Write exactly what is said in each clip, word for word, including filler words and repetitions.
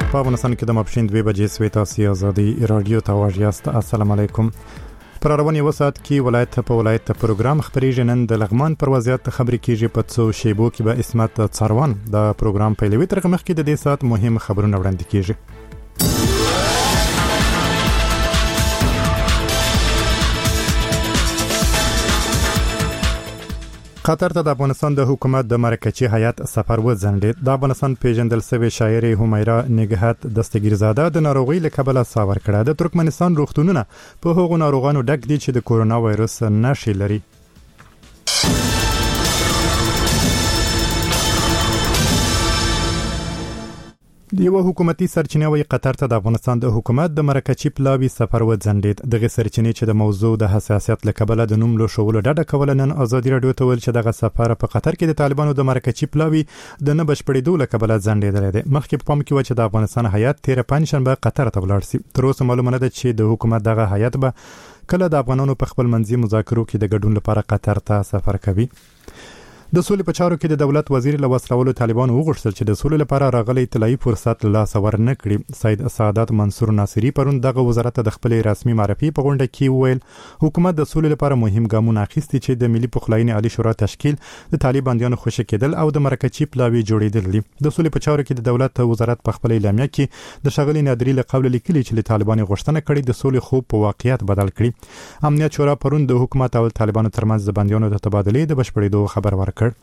په افغانستان کې د ماپښین دوه بجې سوي تاسو ازادي رادیو ته واجیاست. السلام علیکم. پر رواني وسات کې ولایت په ولایت پروګرام خبريږي. نن د لغمان پر وضعیت خبري کیږي. په څو شیبو کې به اسمت څاروان د پروګرام پیلوي. تر مخکې د دې سات مهم خبرونه وړاندې کیږي. قطر ته د افغانستان د حکومت د مرکزی هیئت سفر وځنډید. د افغانستان پیژندل شوی شاعر همیرا نګهت دستگیرزاده د ناروغۍ له کبله ساور کړه. د ترکمنستان روغتونونه په هغو ناروغانو ډک دي چې د کورونا وایرس نښې لري. یو حکومتي سرچینه وی قطر ته د افغانستان د حکومت د مرکزی پلاوی سفر وځنډید. دغه سرچینه چې د موضوع د حساسیت له کبله د نوم له شوولو ډډه کول نن ازادي رادیو ته ویل چې دغه سفر په قطر کې د طالبانو د مرکزی پلاوی د نه بشپړېدو له کبله ځنډېدل دي. مخکې په پام کې و چې د افغانستان هیئت تیر پنځشنبه قطر ته ولاړ شي. تر اوسه معلومه نه ده چې د حکومت دغه هیئت به کله د افغانانو په خپل منځي مذاکرو کې د ګډون لپاره قطر ته سفر کوي. د سولې په چارو کې د دولت وزیر له وسلوالو طالبان وغوښتل چې د سولې لپاره راغلي طلایي فرصت له لاس ورنه کړي. سید سعادت منصور ناصری پرون دغه وزارت د خپل رسمي معرفي په غونډه کې وویل حکومت د سولې لپاره مهم ګامونه اخیستي چې د ملي پخلاینې عالی شورا تشکیل د طالبانیانو خوشی کېدل او د مرکزی پلاوی جوړېدل دي. د سولې په چارو کې د دولت وزارت په خپل اعلامیه کې د شغلې نادری له قول لیکلي چې له طالبان غوښتنه کړې د سولې خوب په واقعیت بدل کړي. امنیت شورا پرون د حکومت او طالبانو ترمنځ د بندیانو د تبادلې د بشپړېدو خبر ورکړ.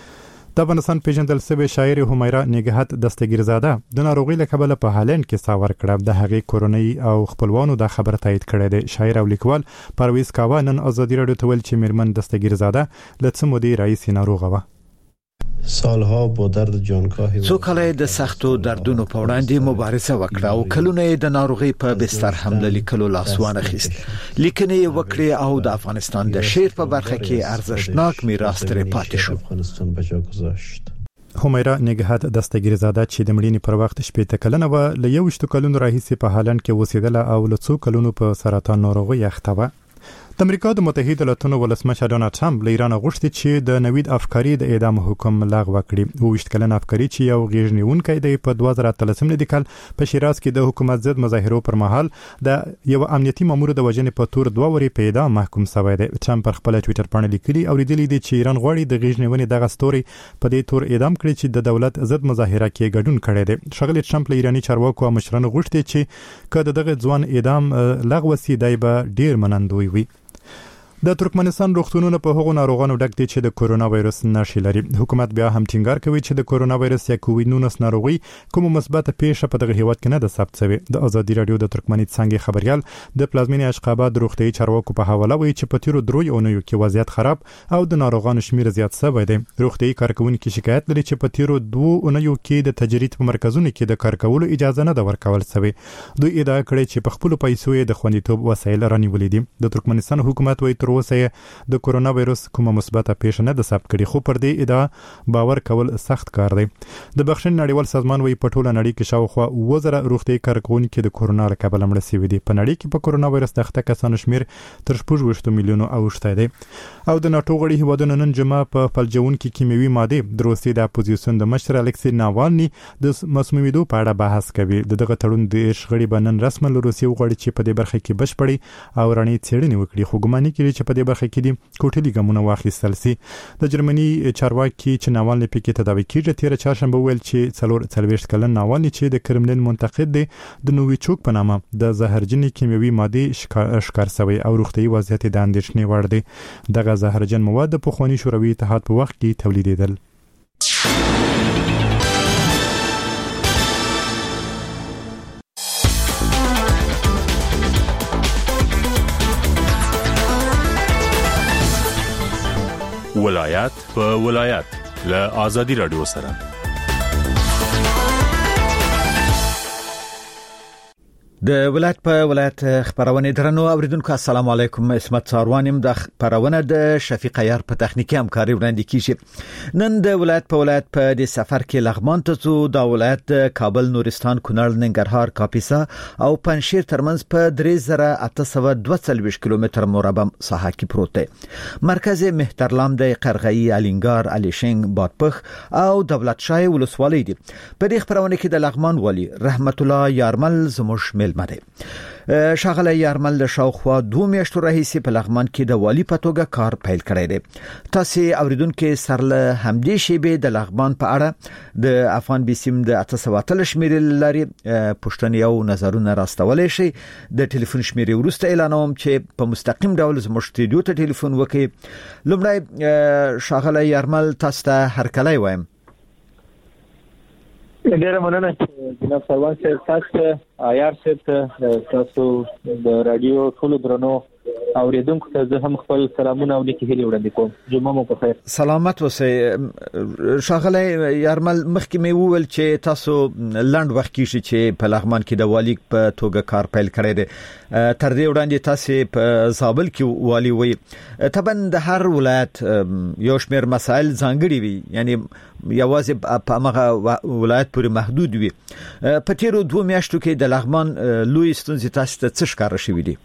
د افغانستان پیژندل شوی شاعر همیرا نګهت دستگیرزاده د ناروغۍ له کبله په هالند کې ساور کړه. د هغې کورنۍ او خپلوانو د خبر تایید کړی دی. شاعر او لیکوال پرویز کاوه نن ازادي رادیو ته ویل چې میرمن دستگیرزاده له څه مودې راهیسې ناروغه وه. سالها با درد جانکاهی څو کله د سختو دردونو په وړاندې مبارزه وکړه او کلونه د ناروغي په بستر حمله لیکلو لاسوانه خیست. لیکنې وکړې او د افغانستان د شعر په برخه کې ارزښتناک میراث ترې پاتې شو. افغانستان بجا گذاشت. همیرا نګهت دستگیرزاده چې د مړینې پر وخت شپږ کلنه و له یوشتو کلونو راهیسې په هالند کې اوسېدله او له څو کلونو په سرطان ناروغي اخته و. د امریکا د متحده ایالاتونو ولسمشر ډونالد ټرمپ له ایران غوښتي چې د نوید افکاری د اعدام حکم لغوه کړي. وشت کلن افکاری چې یو غیږ نیونکی دی په دوه زره اتلسم کال په شیراز کې د حکومت ضد مظاهرو پر مهال د یو امنیتي مامور د وژنې په تور دوه وري په اعدام محکوم شوی دی. ټرمپ پر خپل ټوئیټر باندې لیکلي او لیدلي دي چې ایران غواړي د غیږ نیونې دغه ستوري په دې تور اعدام کړي چې د دولت ضد مظاهره کې ګډون کړی دی. شغله ټرمپ له ایرانی چارواکو او مشرانو غوښتي چې کله دغه ځوان اعدام لغوه سي دی به ډیر منندوی وي. د ترکمنستان روغتونونه په هغو ناروغانو ډک دي چې د کورونا وایرس نښې لري. حکومت بیا هم ټینګار کوي چې د کورونا وایرس یا کووید نولس ناروغي کوم مثبت پیښه په دغه هیواد کې نه ده ثبت شوې. د ازادي رادیو د ترکمني څنګه خبريال د پلازمینې اشقاباد روغتي چارواکو په حواله وایي چې په تیرو دروي اونیو کې وضعیت خراب او د ناروغانو شمیر زیات شوی دی. روغتي کارکونکو شکایت لري چې په تیرو دوه اونیو کې د تجرید په مرکزونو کې د کار کولو اجازه نه ده ورکول شوې. دوی ادعا کړې چې په خپل پیسو د خوندیتوب وسایل رانیولې دي. د ترکمنستان حکومت وایي تر اوسه د کورونا وایرس کومه مثبته پیښه نه ده ثبت کړې، خو پر دې ادعا باور کول سخت کار دی. د بخښنې نړیوال سازمان وایي په ټوله نړۍ کې شاوخوا اووه زره روغتي کارکونکي د کورونا له کبله مړه شوي دي. په نړۍ کې په کورونا وایرس د اخته کسانو شمیر تر شپږ ویشت میلیونو اوښتی دی. او د ناتو غړي هیوادونو نن جمعه په فلجونکي کیمیاوي ماده د روسیې د اپوزیسیون د مشر الکسی ناوالني د مسمومیدو په اړه بحث کوي. دغه تړون د غړي بنن رسمن له روسیې وغواړي چې په دې برخه کې بشپړي او رڼې څېړنې وکړي، خو ګمان کوي چې په دې برخه کې دي کوټلي ګامونه واخیستل سي. د جرمني چارواکي چې ناوالني پکې تداوي کیږي تیر چهارشنبه ویل چې څلور څلوېښت کلن ناوالني چې د کرملین منتقد دی د نوویچوک په نامه د زهرجن کیمیاوي ماده ښکار شوی او روغتي وضعیت د اندېښنې وړ دی. دغه زهرجن مواد په خواني شوروي اتحاد په وخت کې تولیدېدل. ولایت په ولایت له آزادي رادیو سره د ولایت په ولایت خبرونه درنو اوریدونکو السلام علیکم. اسمت ساروانم د خبرونه د شفیق عیار په تخنیکی همکاري وړاندې کیږي. نن د ولایت په ولایت په د سفر کې لغمان ته څو د ولایت د کابل، نورستان، کونړ، ننګرهار، کاپیسا او پنځشیر ترمنځ په درې زره اته سوه دوه څلوېښت کیلومتر مربع ساحه کې پروت دی. مرکز مهترلام د قرغی، الینګار، الیشنګ، بادپخ او دولت شاه ولسوالۍ دي. په دې خبرونه کې د لغمان والی رحمت الله یارمل زموږ ملمه دی. شاغله یارمل له شاوخوا دوه میاشتو راهیسې په لغمان کې د والی په توګه کار پیل کړی دی. تاسو اوریدونکو سره همدې شیبې د لغمان په اړه د افغان بیسیم د اته سوه اتلس شمیرې لري پښتني او نظرونه راستولې شي. د ټلیفون شمیرې ورسته اعلانوم چې په مستقیم ډول زموږ سټوډیو ته ټلیفون وکړي. لومړی شاغله یارمل تاسو ته هرکلی وایم. ډیره مننه جناب سروان صاحب، تاسو عیار صاحب، تاسو د رادیو ټولو درنو اوریدونکو ته زه هم خپل سلامونه او نیکی هیلې وړاندې کوم. جمعه مو په خیر. سلامت اوسئ. شاغله یارمل، مخکې مې وویل چې تاسو لنډ وخت کې چې په لغمان کې د والی په توګه کار پیل کړی دی. تر دې وړاندې تاسو په زابل کې والی وي. طبعا د هر ولایت یو شمېر مسایل ځانګړي وي، یعنی یوازې په هغه ولایت پورې محدود وي. په تیرو دوه میاشتو کې د لغمان لوی ستونزې تاسو ته څه ښکاره شوې دي؟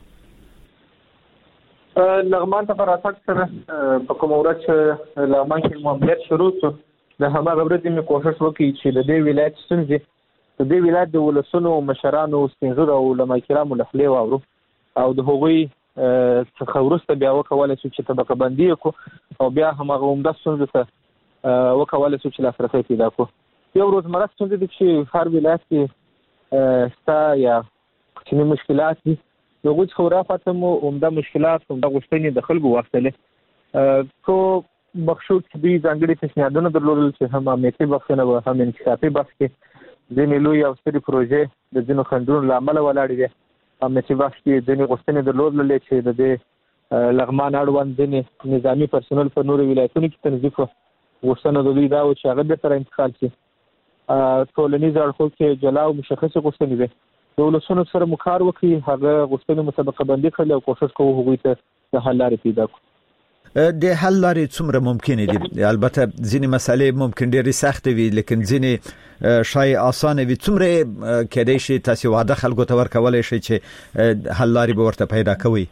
لغمان ته راتګ سره په کوم ورځ چې لغمان کې ماموریت شروع شو، د هماغه ورځې مې کوشش وکړ چې د دې ولایت ستونزې د دې ولایت د ولسونو مشرانو، سپینږیرو او علما کرامو له خولې واورو او د هغوی څخه وروسته بیا وکولای شو چې طبقه بندي وکړو او بیا هماغه عمده ستونزو ته وکولای شو چې لاسرسی پیدا کړو. یو روزمره ستونزې دي چې هر ولایت کې ستا یا کوچني مشکلات دي. دغه څخه راپاتې مو عمده مشکلات، عمده غوښتنې د خلکو واستلې. کو بخښو چې دوی ځانګړي پیشنهادونه درلودل چې هم امنیتي بخښنه و هم انکشافي بخش کې ځینې لوی او سترې پروژې د ځینو خنډونو له امله ولاړې دي. امنیتي بخش کې ځینې غوښتنې درلودلې چې د دې لغمان اړوند ځینې نظامي پرسونل په نورو ولایتونو کې تنظیف و. غوښتنه د دوی دا و چې هغه بېرته انتقال شي. ټولنیز اړخو کې جلا او مشخصې غوښتنې وي. د ولسونو سره مو کار وکړي، هغه غوښتنې مو طبقه بندي کړل او کوشش کوو هغوی ته د حل لارې پیدا کړو. د حل لارې څومره ممکن دي؟ البته ځینې مسالې ممکن ډېرې سخت وي، لیکن ځینې شای آسان وي. څومره کېدای شي تاسو واده خلکو ته ورکولای شي چې حل لارې به ورته پیدا کوي؟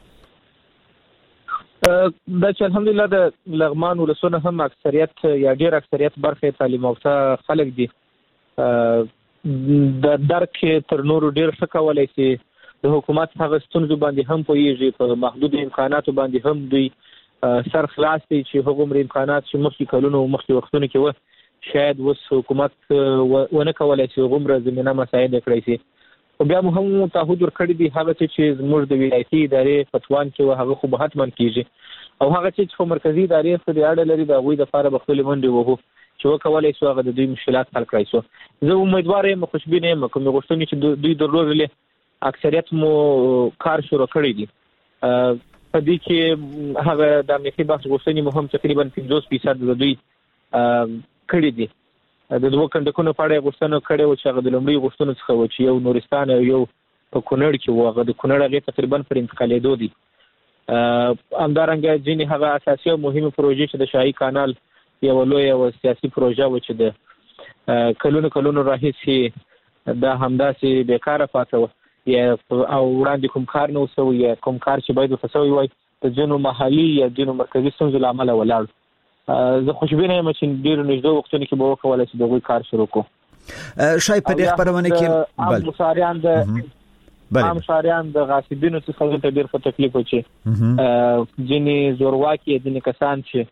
دا چې الحمدلله د لغمان ولسونه هم اکثریت یا ډېر اکثریت برخه تعلیم یافته خلک دي. د درک تر نورو ډیر څه کولای شي. د حکومت هغه ستونزو باندې هم پوهیږي، په محدود امکاناتو باندې هم دوی سر خلاص دي چې هغومره امکانات چې مخکې کلونو مخکې وختونو کې و شاید اوس حکومت ونه کولای شي هغومره زمینه مساعده کړی شي. خو بیا مو هم تعهد ورکړی دی هغه چې زموږ د ولایتي ادارې په توان کې و هغه خو به حتما کیږي او هغه چې په مرکزي ادارې سره اړه لري د هغوی لپاره به خپلې منډې وهو چې وکولای شو هغه د دوی مشکلات حل کړای شو. زه امیدوار یم، خوشبین یم، کوم غوښتنې چې دوی درلودلې اکثریت مو کار شروع کړی دي. په دې کې هغه د امنیتي بخش غوښتنې مو هم تقریبا پنځوس فیصد د دوی کړی دي. د دوه کنډکونو په اړه غوښتنه کړې و چې هغه د لومړي غوښتنو څخه و چې یو نورستان او یو په کونړ کې و، هغه د کونړ هغې تقریبا پر انتقالېدو دي. همدارنګه ځینې هغه اساسي او مهمې پروژې چې د شاهي کانال یو لوی او سیاسي پروژه و چې د کلونو کلونو راهیسې دا همداسې بیکاره پاتې وه یا او وړاندې کوم کار نه و سوی یا کوم کار چې باید ورته سوی وای د ځینو محلي یا ځینو مرکزي ستونزو له امله ولاړ. زه خوشبینه یم چې ډېرو نږدې وختونو کې به وکولای شي د هغوی کار شروع کړو. شاید په دې خبرونه کې عام مشاریان د عام مشاریان د غاصبینو څخه ته ډېر ښه تکلیف و چې ځینې زورواکي ځینې کسان چې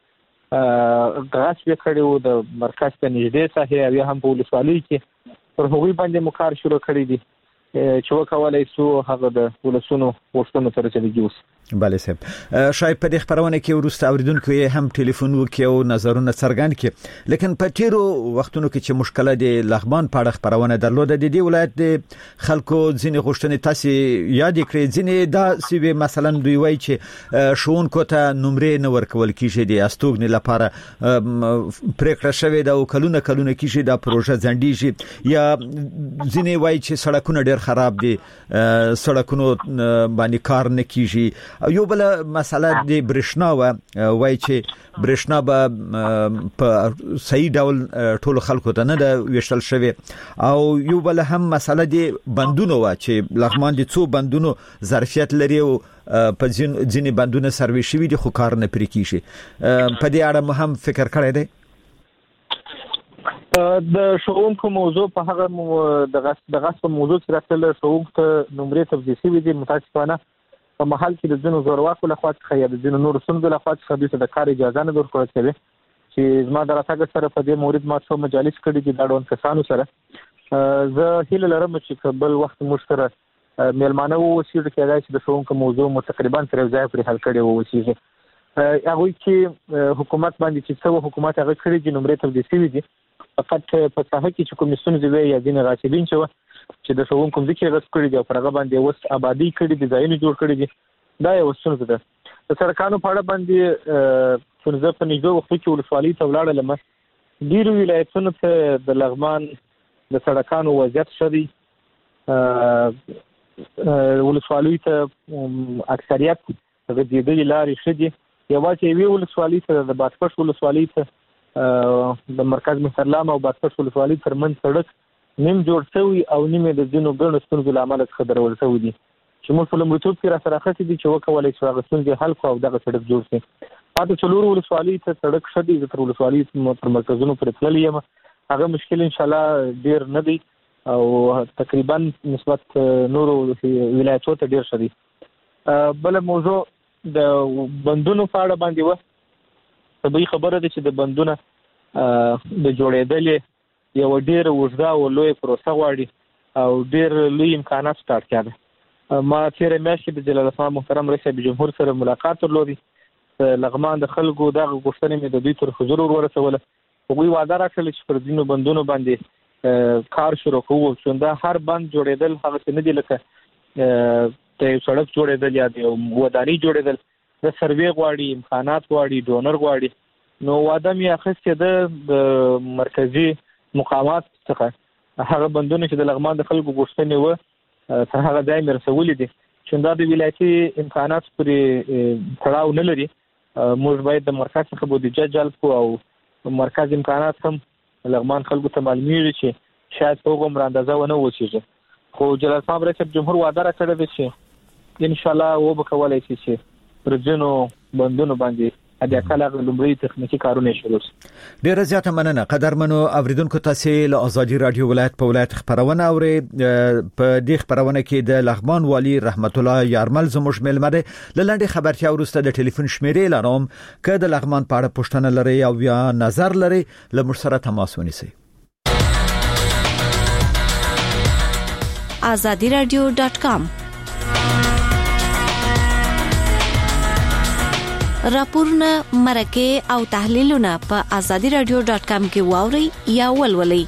غاصب کړي وو د مرکز ته نږدې ساحې او یا هم په ولسوالۍ کې پر هغوی باندې مو کار شروع کړی دي چې وکولای شو هغه د ولسونو غوښتنو ته رسیدګي وشي. بله صاحب، شاید په دې خبرونه کې وروسته اوریدونکو یې هم ټلیفون وکړي او نظرونه څرګند کړي، لیکن په تیرو وختونو کې چې مشکله د لغمان په اړه خبرونه درلوده د دې ولایت د خلکو ځینې غوښتنې تاسو یاد کړئ. ځینې دا سوي مثلا دوی وایي چې ښوونکو ته نمرې نه ورکول کیږي د استوګنې لپاره پریکړه شوې ده او کلونه کلونه کیږي دا پروژه ځنډیږي، یا ځینې وایي چې سړکونه ډېر ډیر خراب دي سړکونو باندې کار نه کیږي یو بل مسله د برښنا وای چې برښنا به په صحیح ډول ټول خلکو ته نه د ویشل شوی او یو بل هم مسله دی بندونو وا چې لغمان دي څو بندونو ظرفیت لري او په ځینې بندونه سروي شوی دي خو کار نه پرې کیږي په دې اړه مهم فکر کړی دی د شوونکو موضوع په هغه د غصب د غصب موضوع چې راځل شوونکو ته نمرې تفصیلي وي دي متاسفانه په محل کې د ځینو زورواکو لخوا څخه یا د ځینو نور سندو لخوا څخه د کار اجازه نه ورکړل شوی چې زما د راتګ سره په دې مورید ما څو مجالس کړي دي دا ډول کسانو سره زه هیله لرم چې قبل وخت مشترک میلمانه وو چې کېدای چې د شوونکو موضوع مو تقریبا تر ځای پرې حل کړي وو چې هغه چې حکومت باندې چې څو حکومت هغه کړی دي نمرې تفصیلي دي فقط په څه کې چې کوم ستونزې وي یا دین غاصبین چې د شوونکو ځکه غصب کړي دي او پرغه باندې وس آبادی کړي دي ځایونه جوړ کړي دي دا یو ستونزه ده د سرکانو په اړه باندې څنګه په نږدې وخت کې ولسوالۍ ته ولاړل مې ډیرو ولایتونو ته د لغمان د سړکانو وضعیت شدي ولسوالۍ ته اکثریت غځېدلې لارې شدي یوازې وی ولسوالۍ ته د باسپش ولسوالۍ ته د مرکز مهرلام او باسپش ولسوالۍ ترمنځ سړک نیم جوړ شوی او نیمه د ځینو ګڼو ستونزو لامل څخه درول شوی دي چې موږ په لومړیتوب کې را سره خاص دي چې وکولای شو هغه ستونزې حل کو او دغه سړک جوړ شي اته څلور ولسوالۍ ته سړک شدي د تر ولسوالۍ تر مرکزونو پر تللی یم هغه مشکل ان شاء الله ډیر نه دی او تقریبا نسبت نورو ولایتونو ته ډیر شدي بل موضوع د بندونو په اړه باندې و طبي خبره ده چې د بندونه د جوړېدل یو ډیر وژدا او لوی پروسه غواړي او ډیر لوی امکانات سٹارټ کړي ما تیر میاشت د جلال افغان محترم رئیس جمهور سره ملاقات درلودي لغمان د خلکو دغه غوښتنې مې د دوی تر حضور ورسوله هغوی وعده راکړه چې پر دینو بندونو باندې کار شروع کوو چې دا هر بند جوړېدل هغه څه نه دي لکه ته سړک جوړېدل یا د ودانۍ جوړېدل د سروې غواړي امکانات غواړي ډونر غواړي نو وعده مې اخیستې د مرکزی مقامات څخه هغه بندونه چې د لغمان د خلکو غوښتنې و تر هغه ځای مې رسولې دي چې دا د ولایتي امکانات پرې تړاو نه لري موږ باید د مرکز څخه بودیجه جلب کړو او مرکز امکانات هم لغمان خلکو ته معلومیږي چې شاید په هغه اندازه ونه وشي خو جلال صاحب رئیس جمهور وعده راکړی دی چې ان شاء الله و به کولای شي چې پر ځینو بندونو باندې اده کله لومړی تخنیکی کارونه شروع شي. ډیره زیاته مننه قدرمنو اوریدونکو تاسو له ازادي رادیو ولایت په ولایت خبرونه اوري په دې خبرونه کې د لغمان والی رحمت الله یارمل زموږ ملمه ده لاندې خبرتیا ورسته د ټلیفون شمیرې لرم که د لغمان په اړه پوښتنه لري او یا نظر لري له موږ سره تماس ونیسئ. azadi radio dot com راپورونه مرکه او تحلیلونه په azadi radio dot com کې واوري یا ولولئ.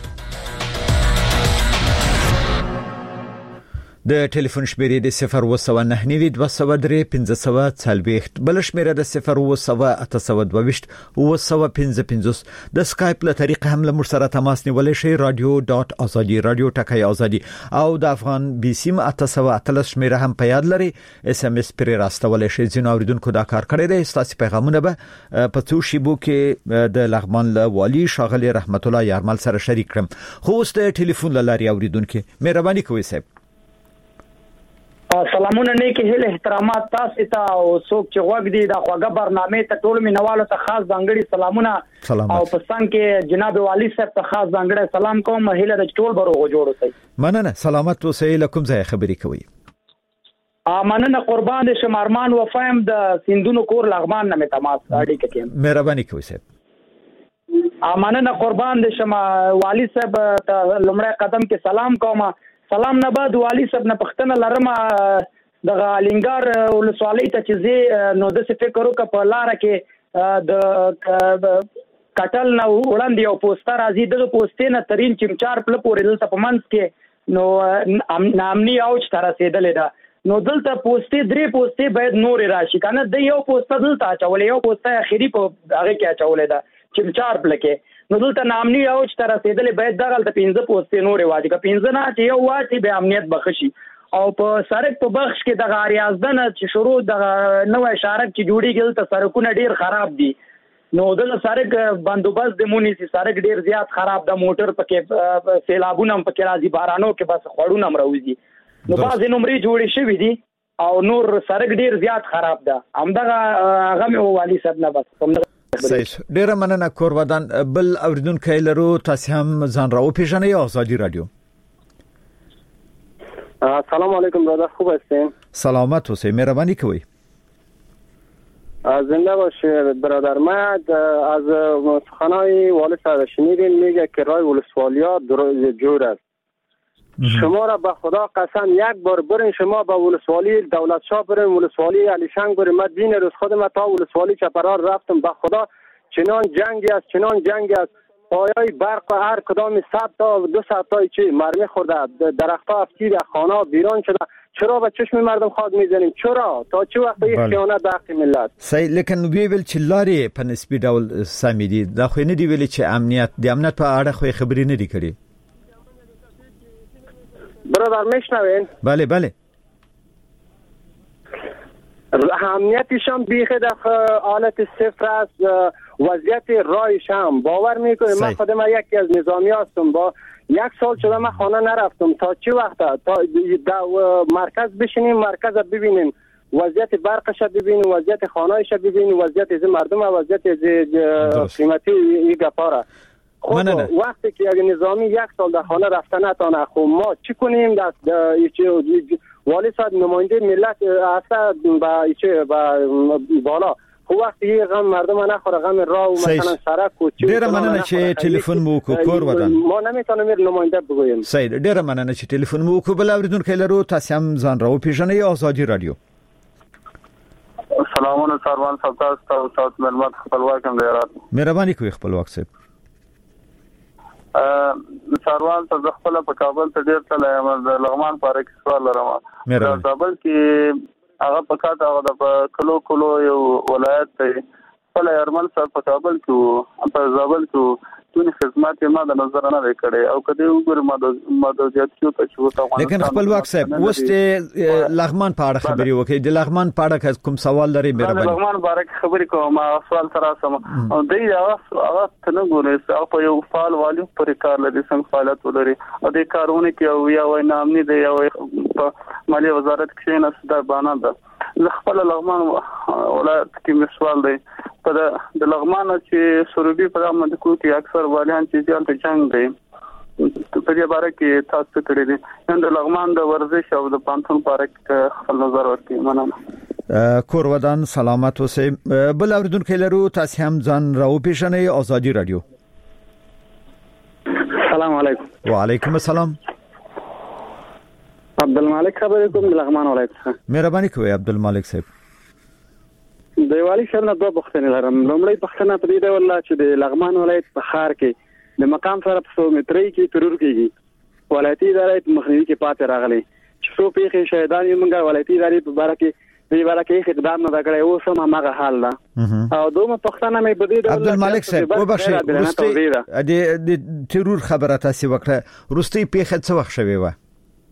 د ټلیفون شمیرې د صفر و سو نه نوي دوه سو درې پنځه سو څلوېښت بل شمیره د صفر و سو اته سو دوه و سو پنځه پنځه د سکایپ له طریقې هم له موږ سره تماس نیولای شئ رادیو ډاټ ازادي رادیو ټکای ازادي او د افغان بي سیم اته سو اته شمیره هم په یاد لري اس ام اس پر راستولای شئ ځینو اوریدونکو دا کار کړی دی تاسو پیغامونه به په څو شیبو کې د لغمان له والی شاغلی رحمت الله یارمل سره شریک کړم خو اوس د ټلیفون لاري اوریدونکو مهرباني کوئ صاحب. سلامونه نیکی هیله احترامات تاسو ته او څوک چې غوږ دی د خواږه برنامه ته ټول مینوالو ته خاص ځانګړي سلامونه سلامات. او پسند کې جناب والی صاحب ته خاص ځانګړي سلام کوم هیله د ټول بروغو جوړ اوسئ. مننه سلامت اوسئ لکم ځای خبري کوي. امانه قربان دي شمارمان وفایم د سیندونو کور لغمان نه تماس اړیکه کوي. مهرباني کوئ صاحب. امانه قربان دي شما والی صاحب ته لمړی قدم کې سلام کوم. سلام نه بعد والی صاحب نه پښتنه لرم د غالینګار ولسوالۍ ته چې زه نو د څه فکر وکړ په لار کې د کټل نو وړاندې یو پوسټر راځي دغه پوسټ نه ترين چمچار پل پورې دلته په منځ کې نو نامني اوچ تر رسیدلې ده نو دلته پوسټ درې پوسټ باید نور راشي کنه د یو پوسټ دلته چولې یو پوسټ اخیری په هغه کې چولې ده چمچار پل کې نو دلته نامني او چې تر رسیدلې باید دغه د پنځه پوسټې نورې واجی که پنځه نه چې یو واټي به امنیت بخشي او په سړک په بخش کې دغه ریاضدنه چې شروع دغه نوې سړک چې جوړیږي ته سړکونه ډیر خراب دي نو دغه سړک بندوبست د مونیسي سړک ډیر زیات خراب د موټر پکې سیلابونه پکې راځي بارانو کې بس خړونه مروزي نو بعضې نمرې جوړې شوې دي او نور سړک ډیر زیات خراب ده همدغه هغه مې والي صاحب نه بس صحیح ډیر مننه کور ودان بل اوریدونکو لرو تاسو هم ځان راو پیژنئ آزادی رادیو سلام علیکم برادر خوب هستین سلامت اوسئ مهربانی کوئ زنده باشید برادر ما از سخنهای والد صاحب شنیدیم میگه که رای ولسوالی‌ها جور است شما را به خدا قسم یک بار برین شما به ولسوالی دولت شاه برین ولسوالی علی شنگ برین من دین روز خودم تا ولسوالی چپرار رفتم به خدا چنان جنگی است چنان جنگی است پایای برق هر کدام صد تا دو صد تا چی مرمی خورده درخت‌ها افتیده خانه ویران شده چرا به چشم مردم خود میزنیم چرا تا چه وقت این خیانت د حق ملت صحیح لیکن وی ویل چې لارې په نسبی ډول سمې دي دا خو نه دی ویل چې امنیت د امنیت په اړه خو خبرې نه دي کړې برادر میشنوین بله بله امنیتش هم بیخ در حالت صفر است وضعیت رایش هم باور میکنیم من خودم یکی از نظامی هستم با یک سال شده من خانه نرفتم تا چه وقت تا مرکز بشینیم مرکز ببینیم وضعیت برقش ببینیم وضعیت خانه‌اش ببینیم وضعیت از مردم و وضعیت از قیمتی این گپاره خب وقتی که اگه نظامی یک سال در خانه رفته نتانه خب ما چی کنیم دست والی صاحب نماینده ملت اصلا با چه با بالا خو وقتی یه غم مردم نخوره غم راه و مثلا سرک و چی ډیر مننه چې ټلیفون مو کور ودان ما نمیتونم مر نماینده بگویم صحیح ډیر مننه چې ټلیفون مو کو بل اوریدونکو لرو تاسو هم ځان راو پیژنئ آزادی رادیو سلامونه سروان صاحب تاسو تاسو ملمت خپلواک هم دی مهرباني کوئ خپلواک صاحب ا سروان صاحب خپل په کابل ته ډیر تللی یم د لغمان پاره کې سوال لرم د کابل کې هغه په کاته هغه د کلو کلو یو ولایت دی خپل ارمن صاحب په کابل کې په زابل کې ټول خدمات یې ما د نظر نه وکړي او کدی وګور مدوجات کې په چوت افغانستان لیکن خپل واک صاحب وسته لغمان په اړه خبري وکړي د لغمان په اړه کوم سوال لري مهرباني لغمان باره کې خبري کوم سوال تر سم او دی هغه هغه څنګه ګورې او په یو فعال والی پر کار لري څنګه فعالیت ولري او د کارونه کې یا وای نامني دی یا په مالی وزارت کې نه ستاسو باندې ده خپل لغمان ولایت کې مسوال دی په د لغمان چې سروبي په امد کو کې اکثر والیان چې ځان جنگ دی په دې باره کې تاسو کړی دي د لغمان د ورزش او د پانتون پارک خپل نظر ورکړي مننه کور ودان سلامت اوسئ بل اوریدونکو لرو تاسو هم ځان راو پیژنئ آزادی رادیو سلام علیکم وعلیکم السلام عبدالمالک خبرې کوم د لغمان ولایت څخه مهرباني کوئ عبدالمالک صاحب د والی صاحب نه دوه پوښتنې لرم لومړی پوښتنه په دې ډول چې د لغمان ولایت په ښار کې د مقام سره په سومتري کې ترور کېږي ولایتي ادارې په مخنیوي کې پاتې راغلي چې څو پیښې شهیدان یې موږ ولایتي ادارې په باره کې په باره کې اقدام نه کړی اوس هم هغه حال ده او دومره پوښتنه مې په دې ډول عبدالمالک صاحب وبخښئ د د ترور خبره تاسو وکړه روستي پیښه څه وخت شوې و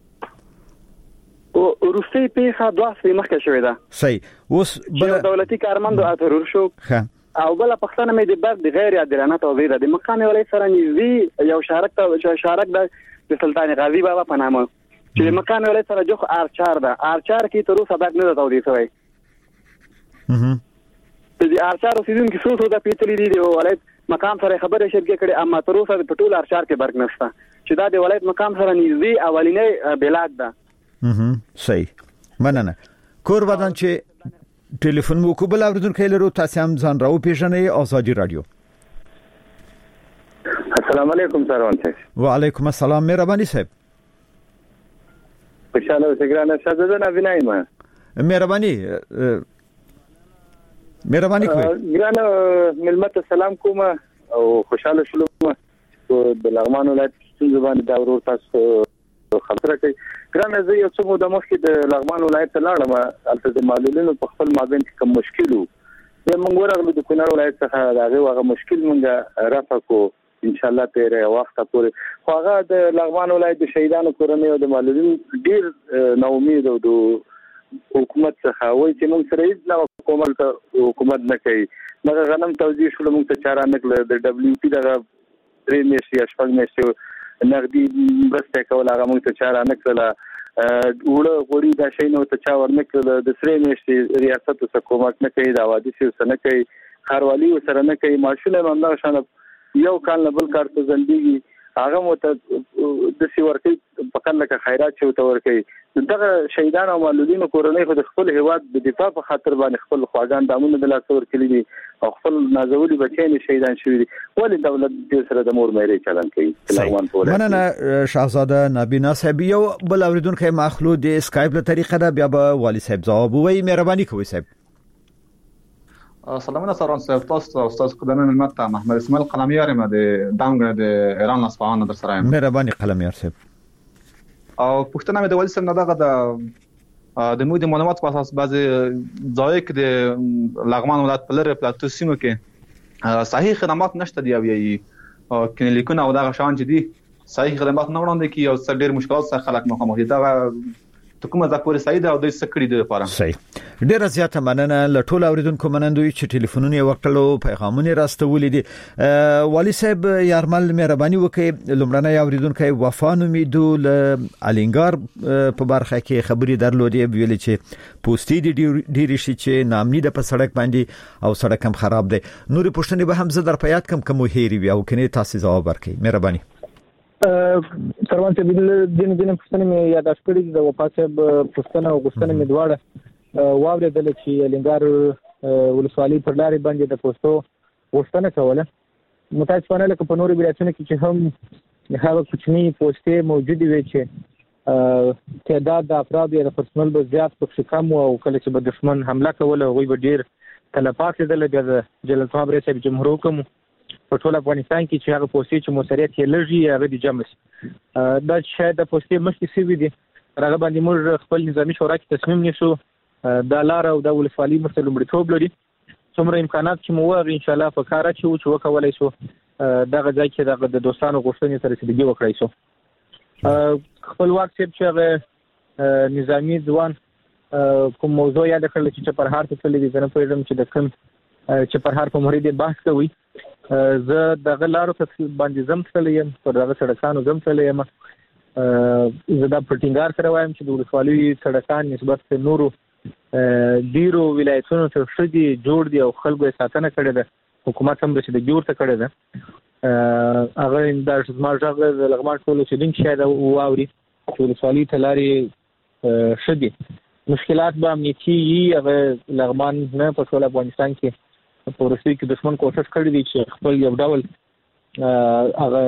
او روسي پیښه دوه سې مخکې شوې ده صحیح اوس بل دولتي کارمند او ترور شو او بل پښتنه مې د برق د غیر عادلانه توزیع د مقام ولایت سره نږدې یو شارک ته شارک د سلطان غازی بابا په نامه چې د مقام ولایت سره جوخ ارچار ده ارچار کې تر اوسه برق نه توزیع شوی اها د ارچار اوسیدونکو څو څو د پیټلې دي د ولایت مقام سره خبره شرکت کړي اما تر اوسه په ټول ارچار کې برق نشته چې دا د ولایت مقام سره نږدې اولینې بلاک ده اها صحیح مننه کور ودان چې ټلیفون مو کوبل اوریدونکو لرو تاسو هم ځان راو پیژنئ آزادی رادیو السلام علیکم سروان صاحب وعلیکم السلام مهرباني صاحب خوشاله اوسئ ګرانه شاهزاده نبینای ما مهرباني مهرباني کوئ ګرانه ملمت سلام کوم او خوشاله شلم د لغمان ولایت څنګه باندې دا ورور تاسو خبره کوي ګرانه زه یو څه مو د مخکې د لغمان ولایت ته لاړم هلته د معلولینو په خپل مابین کې کوم مشکل و بیا موږ ورغلو د کونړ ولایت څخه د هغې هغه مشکل موږ رفع کړو ان شاء الله تیر وخت پورې خو هغه د لغمان ولایت د شهیدانو کورنۍ او د معلولینو ډیر نو امید او د حکومت څخه وایي چې موږ سره هیڅ نو حکومت حکومت نه کوي دغه غنم توزیع شول موږ ته چاره نه کړل د دبليو پی دغه درې میاشتې یا شپږ میاشتې نغدي مرسته کول هغه موږ ته چاره نه کړل وړه غوړي دا شي نو ته چا ورنکړل د سرې میاشتې ریاست حکومت نه کوي دا وادي څه نه کوي خاروالي سره نه کوي ماشوله هم دا شان یو کال نه بل کار ته زندګي هغه مو ته د سی ورکی په کله کې خیرات چې تو ورکی دغه شهیدان او معلولینو کورنۍ خو د خپل هیواد د دفاع په خاطر باندې خپل خواګان دامونه د لاس ورکړي دي او خپل نازولي بچیان شهیدان شوي دي ولې دولت د سره د مور مېري چلن کوي لغمان پورې مننه شاهزاده نبینا صاحب یو بل اوریدونکو مخلو د اسکایپ له طریقه دا بیا به والی صاحب جواب وایي مهرباني کوئ صاحب سلامونه سران صاحب تاسو او استاد قدامي ملت محمد اسماعیل قلمیار ما د دانګ د ایران اصفهان در سره مهرباني قلمیار صاحب او پښتنه مې د والی صاحب نه دغه د د مو د معلومات په اساس بعضي ځای کې د لغمان ولایت په لره پلاتو سیمو کې صحیح خدمات نشته دی او یې کلینیکونه او دغه شان چې دي صحیح خدمات نه وړاندې کی او څه ډېر مشکلات سره خلک مخامخ دي دا کومه د پوره سعید او د سکړې د لپاره صحیح ډیره زیاته مننه لټول اوریدونکو منندوی چې ټلیفونونه وکړلو پیغامونه راستولې دي والی صاحب یارمل مهرباني وکړئ لمړنۍ اوریدونکو وفانو میدو ل الینګار په برخه کې خبري درلودې ویل چې پوسټي دي ډیره شي چې نامني د په سړک باندې او سړک هم خراب دی نورې پوښتنې به هم زه در پیات کم کوم هېری وي او کني تاسو جواب ورکړئ مهرباني سروان ته بل دین دین پښتنه مې یاداش کړی د وفات پښتنه او غوښتنه مې دواړه واورېدل چې لنګار ولسوالۍ پر لارې باندې د پوسټو غوښتنه کوله متاسفانه لکه په نورو ولایتونو کې چې هم هغه کوچني پوسټې موجود وي چې تعداد د افراد یا د پرسنل به زیات پکې کم او کله چې به دشمن حمله کوله هغوی به ډیر تلفات لیدل د جلال طالب رئیس جمهور حکومت په ټول افغانستان کې چې هغه پوسټې چې موثریت یې لږی هغه د جمع دا شاید د پوسټې مخکې سوي دي هغه باندې موږ خپل نظامی شورا کې تصمیم نیسو د لار او د ولسوالۍ مرسته لومړیتوب لري څومره امکانات چې مو وغواړي ان شاء الله په کار اچو چې وکولای شو دغه ځای کې دغه د دوستانو غوښتنې سره رسیدګي وکړای شو خپل وخت چې هغه نظامی ځوان کوم موضوع یاد کړل چې په هر څه تللی دي نه پېژم چې د کوم چې په هر په مورید بحث کوي زه دغه لارو ته باندې زم تللی یم پر دغه سړکانو زم تللی یم زه دا پټینګار سره وایم چې د ولسوالۍ سړکان نسبت نورو ډیرو ولایتونو ته شدي جوړ دي او خلکو یې ساتنه کړې ده حکومت هم رسیدګي ورته کړې ده هغه د زماژغ د لغمان ټولو چې شاید واوري چې ولسوالۍ ته لارې شدي مشکلات به امنیتي هغه لغمان نه په ټول افغانستان کې په ورسې کې دښمن کوشش کړی دی چې خپل یو ډول هغه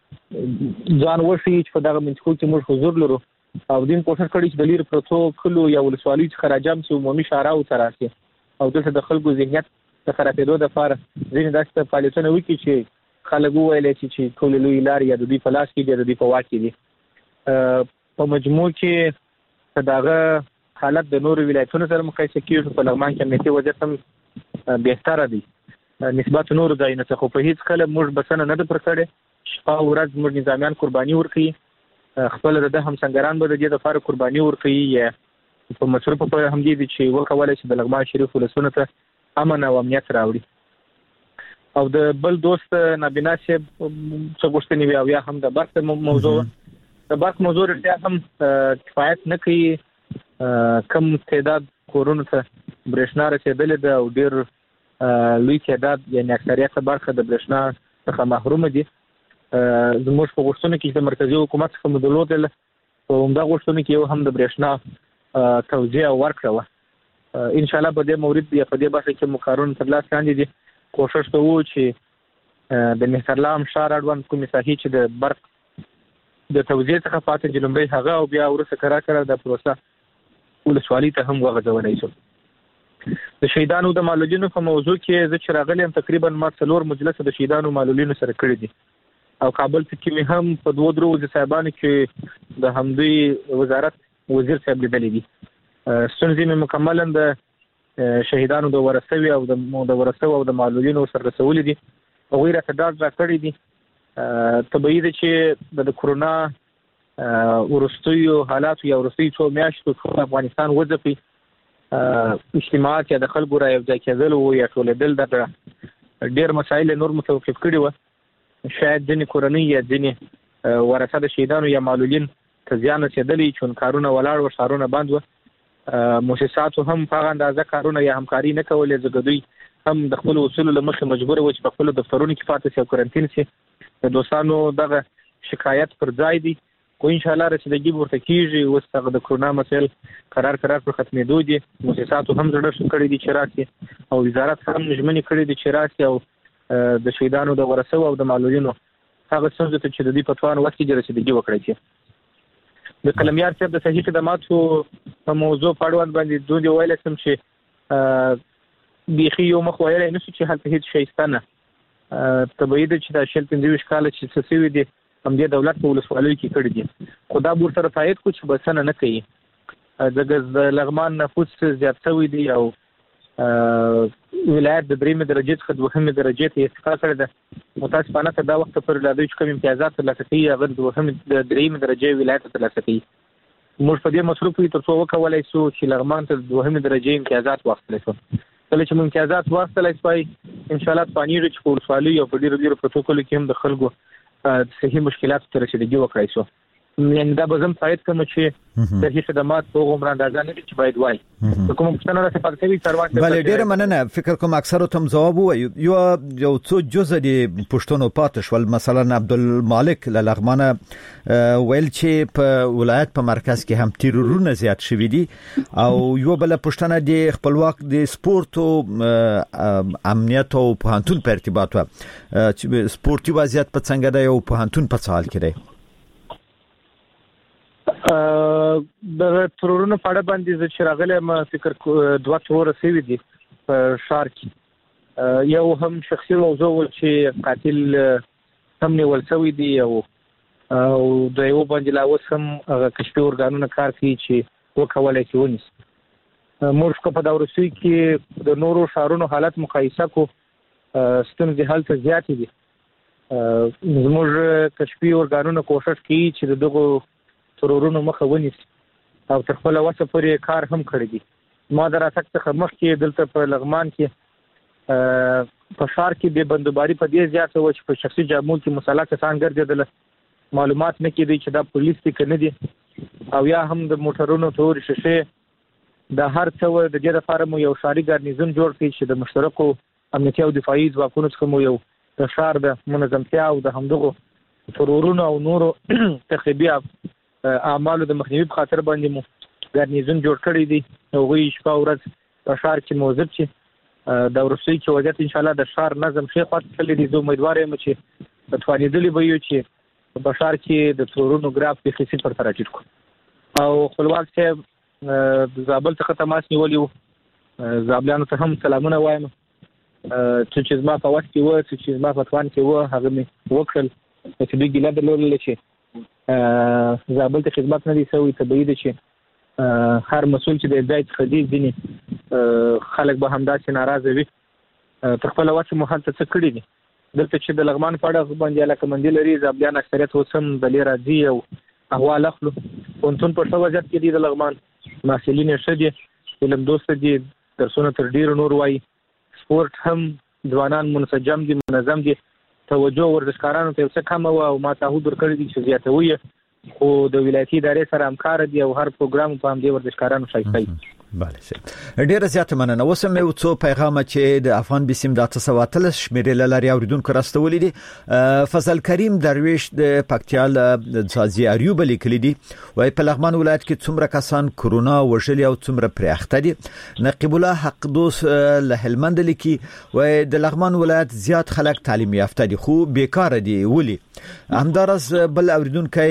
ځان وشي چې په دغه منځکو کې موږ حضور لرو او دین کوشش کړی چې د لیر پروتو کلو یا ولسوالۍ څخه راجم شي عمومي شارع او تراسي او دلته د خلکو ذهنیت د خرابېدو لپاره ځینې داسې فعالیتونه وکړي چې خلک وویل چې ټول لوی لارې یا د دوی په لاس کې دي د دوی په واک کې دي په مجموع کې دغه حالت د نورو ولایتونو سره مقایسه کیږي په لغمان کې امنیتي وضعیت هم بهتره دي نسبت نورو ځایونو څخه په هیڅ کله موږ بسنه نه ده پر کړې شپه ورځ موږ نظامیان قرباني ورکړي خپل د همسنګران به د دې لپاره قرباني ورکړي یا په مصرف په همدې دي چې وکولای شي د لغمان شریف ولسونه ته امن او امنیت راوړي او د بل دوست نبینا صاحب څه غوښتنې وی او یا هم د برق موضوع د برق موضوع رښتیا هم کفایت نه کوي کم تعداد کورونو ته برېښنا رسیدلې ده او ډېر لوی تعداد یعنی اکثریت برخه د برېښنا څخه محروم دي زموږ په غوښتنو کې د مرکزي حکومت څخه مدلودل په همدا غوښتنو کې یو هم د برېښنا توزیع او ورکړه وه ان شاء الله په دې مورید یا په دې برخه کې مو کارونه ترلاسه کړي دي کوشش کوو چې د مهترلام ښار اړوند کومې ساحې چې د برق د توزیع څخه پاتې دي لومړی هغه او بیا وروسته کرا کرا د پروسه ولسوالۍ ته هم وغځولی شو د شهیدانو د معلولینو په موضوع کې زه چې راغلی یم تقریبا ما څلور مجلسه د شهیدانو معلولینو سره کړي دي او کابل کې مې هم په دوه درو وزیر صاحبانو کې د همدوی وزارت وزیر صاحب لیدلی دي ستونزې مې مکملا د شهیدانو د ورسوي او د ورسوي او د معلولینو سره رسولي دي هغوی راته ډاډ راکړی دي طبيعي ده چې د کورونا ورستیو حالات یا ورستیو څو میاشتو په افغانستان وځپي اجتماعات یا د خلکو را یو ځای کېدل او یا ټولېدل د ډېر مسایل نور متوقف کړي و شاید ځینې کورنۍ یا ځینې ورثه د شهیدانو یا معلولین ته زیان رسېدلی چون کارونه ولاړ و ښارونه بند و مؤسساتو هم په هغه اندازه کارونه یا همکاري نه کولې ځکه دوی هم د خپل اصولو له مخې مجبور و چې په خپل دفترونو کې پاتې شي او کورنټین شي د دوستانو دغه شکایت پر ځای دی خو ان شاء الله رسیدګي ورته کیږي اوس هغه د کرونا مسایل قرار قرار پر ختمېدو دي مؤسساتو هم زړه شو کړی دي چې راسي او وزارت هم ژمنې کړې دي چې راسي او د شهیدانو د ورثو او د معلولینو هغه څنګه ته چې د دې په توان وخت کې رسیدګي وکړي چې د کلمیار صاحب د صحیح خدماتو په موضوع په اړه باندې دوی ویل سم چې بيخي یو مخ وایي نو چې هلته هیڅ شي ستنه طبيعي ده چې د شل پنځه ویشت کال چې سسوي دي هم د دولت په ولسوالۍ کې کړی دي خدا بور سره تایید کو چې بسنه نه کوي د لغمان نفوس زیات شوی دی او ولایت د دریمه درجه څخه دوهمه درجه ته استقرار کړی ده متاسفانه ته دا وخت پر لادي چې کوم امتیازات ترلاسه کوي هغه د دوهمه د دریمه درجه ولایت ترلاسه کوي موږ په دې مصروف یو تر څو وکولای شو چې لغمان ته دوهمه درجه امتیازات واخلو کله چې امتیازات واخلای شي ان شاء الله پانیږي چې په ولسوالۍ او په ډیرو ډیرو پروتوکول کې هم د خلکو صحیح مشکلات تر رسیدګي وکړای شو یعنی دا به زم تایید کوم چې د هیڅ خدمات په عمر اندازه نه چې باید وای کوم څه نه راځي پاتې وي ترواته بل ډیر مننه فکر کوم اکثره تم جواب وایي یو یو څو جزء دي پښتون پاتې شول مثلا عبدالمالک لغمانه ویل چې په ولایت په مرکز کې هم تیرورونه زیات شوي دي او یو بل پښتنه دي خپلواک د سپورت او امنیت او پوهنتون په ارتباط و سپورتي وضعیت په څنګه دی او پوهنتون په څال کې دی د ترورونو په اړه باندې چې راغلی ما فکر دوه تور سوي دي په شهر کې یو هم شخصي موضوع چې قاتل هم نیول شوی دی او او د یو باندې لا اوس هم هغه کشفي ارګانونه کار کوي چې وکولای شي ونیس موږ په دا ورسوي کې د نورو شهرونو حالت مقایسه کو ستونزې هلته زیاتې دي زموږ کشفي ارګانونه کوشش کوي چې دغه ترورونو مخه ونیسي او تر خپل وسه پورې کار هم کړی دي ما دراتک څخه مخکې دلته په لغمان کې په شهر کې به بندوباري په دې زیاته و چې په شخصي جامو کې مسلح کسان ګرځېدل معلومات نه کېدی چې دا پولیس دي کنه دي او یا هم د موټرونو تور شیشه د هر څو د دې لپاره مو یو شاري ګارنیزون جوړ کړي چې د مشترکو امنیتي او دفاعي ځواکونو څخه مو یو د شهر د منظمتیا او د همدغه ترورونو او نورو تخریبي اعمالو د مخنیوي په خاطر باندې مو ګارنیزون جوړ کړی دی او غوي شپه ورځ په شهر کې موجود چې د ورسوي کې وضعیت ان شاء الله د شهر نظم شي خاطر کړی دی زه امیدوار یم چې په توانیدلې به یو چې په شهر کې د ترورونو ګراف په خصيص پر تراټیټ کو او خپلواک چې د زابل څخه تماس نیولیو زابلانو ته هم سلامونه وایم چې زما په وخت کې و چې زما په توان کې و هغه مې وکړل چې دوی ګیله درلودل چې زابل ته خدمت نه دي سوي طبيعي دي چې هر مسول چې د ځای څخه دي ځینې خلک به همداسې ناراضه وي تر خپل وخت مو هلته څه کړي دي دلته چې د لغمان په اړه باندې علاقه مندي لري زابلیان اکثریت اوسم د لري راځي او احوال اخلو پونتون په څو وخت کې دي د لغمان محصلین شه دي علم دوست دي درسونه تر ډیر نور وای سپورت هم ځوانان منسجم دي منظم دي توجه ورزشکارانو ته څه کم او ما تعهد ورکړی دي چې زیاتوي خو د ولایتي ادارې سره همکار دي او هر پروګرام په هم دي ورزشکارانو شایسته بله سي ډیره زیاته مننه اوس مې څو پیغام چې د افغان بسم د تاسو واتل شمیرې لاري اوریدونکو راستولې دي فضل کریم درویش د پکتیال د ځازي اریوب لیکلي دي وای په لغمان ولایت کې څومره کسان کرونا وژلي او څومره پرېخته دي نقیب الله حق دوست له هلمند لیکي وای د لغمان ولایت زیات خلک تعلیم یافته دي خو بیکار دي ولی همدارس بل اوریدونکو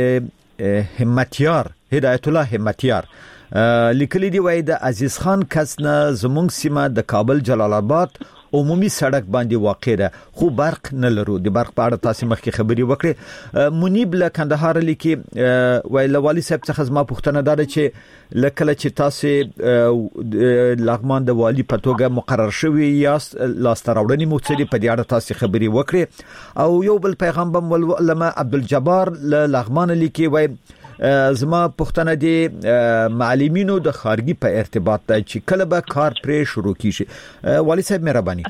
همتیار هدایت الله همتیار لیکلی دی وای د عزیز خان کسنه زمونږ سیمه د کابل جلال آباد عمومي سړک باندې واقع ده خو برق نه لرو. د برق په اړه تاسو مخکې خبري وکړه. منیب له کندهار لیکي ویل والي صاحب څخه زما پوښتنه ده چې لکه چې تاسو لغمان د والي په توګه مقرر شوی یاست لاستراوړنی موثري په دې اړه تاسو خبري وکړه او یو بل پیغام بم علامه عبدالجبار له لغمان لیکي وای زما پښتنه دي معلمینو د خارجي په ارتباط ته چې کله به کار پرې شروع کیږي. والي صاحب مهرباني.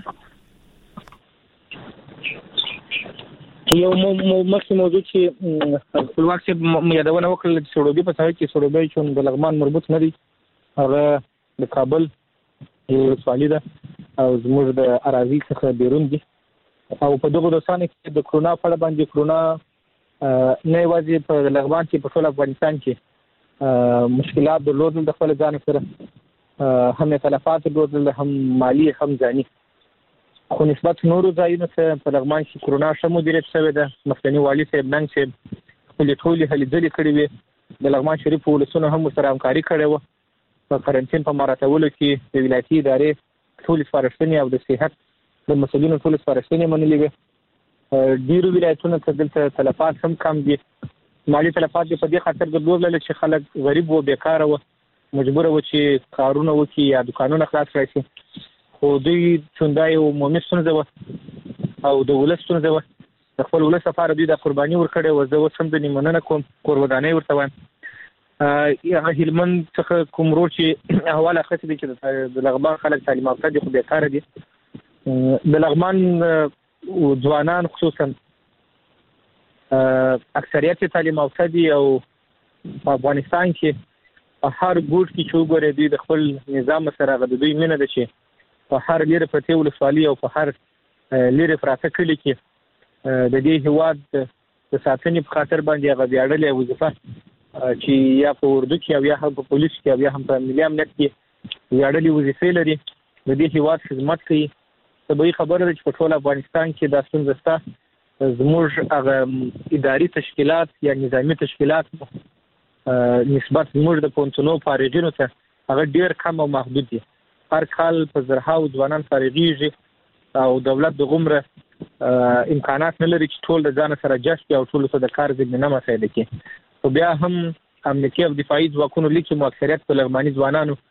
یو مخکې موضوع چې خپلواک صاحب یادونه وکړه چې سروبي په ځای کې سروبي چې د لغمان مربوط نه دي هغه د کابل یو سوالي ده او زموږ د اراضي څخه بیرون دي او په دغه دوسانه کې د کرونا په اړه باندې کرونا نه یوازې په لغمان کې په ټول افغانستان کې مشکلات درلودل د خپل ځان سره هم تلفات درلودل هم مالی هم ځاني خو نسبت نورو ځایونو ته په لغمان کې کرونا ښه مدیریت شوی ده. مخکنی والي صاحب ننګ صاحب خپل ټولې هلې ځلې کړې وې د لغمان شریف ولسونه هم سره همکاري کړې وه په قرنټین په مراعاتولو کې د ولایتي ادارې ټولې سپارښتنې او د صحت د مسؤلینو ټولې سپارښتنې منلې وې. ډیرو ولایتونو ته دلته تلفات هم کم دي. مالی تلفات په دې خاطر درلودل چې خلک غریب و بیکاره و مجبور و چې کارونه وکړي یا دکانونه خلاص کړي خو دوی څنګه یو عمومي ستونزه و او د ولس ستونزه و د خپل ولس لپاره دوی د قرباني ورکړي و زه اوس هم د مننه کوم قرباني ورته وایم. هغه هلمند څخه کوم ورور چې احوال اخیستي دي چې د لغمان خلک تعلیم یافته دي خو بیکاره دي. د لغمان ځوانان خصوصا اکثریت تعلیم یافته دي او په افغانستان کې په هر ګوټ کې چې وګورئ دوی د خپل نظام سره د دوی مینه ده چې په هر لري پرته ولسوالي او په هر لري پراته کلی کې د دې هواد د ساتنې په خاطر باندې هغه ویاړلې وظیفه چې یا په اردو کې او یا هم په پولیس کې او یا هم په ملي امنیت کې ویاړلې وظیفې لري د دې هواد خدمت کوي. طبعي خبره ده چې په ټول افغانستان کې د ستونزه ستا زموږ هغه اداري تشکیلات یا نظامی تشکیلات نسبت زموږ د پونتونو فارغینو ته هغه ډیر کم او محدود دي. هر کال په زرهاو ځوانان فارغیږي او دولت د غمره امکانات نه لري چې ټول د ځان سره جشن او ټول څه د کار زمينه مسایده کې. خو بیا هم امنیتي او دفاعي ځواکونو لیکي مو اکثریت په لغماني ځوانانو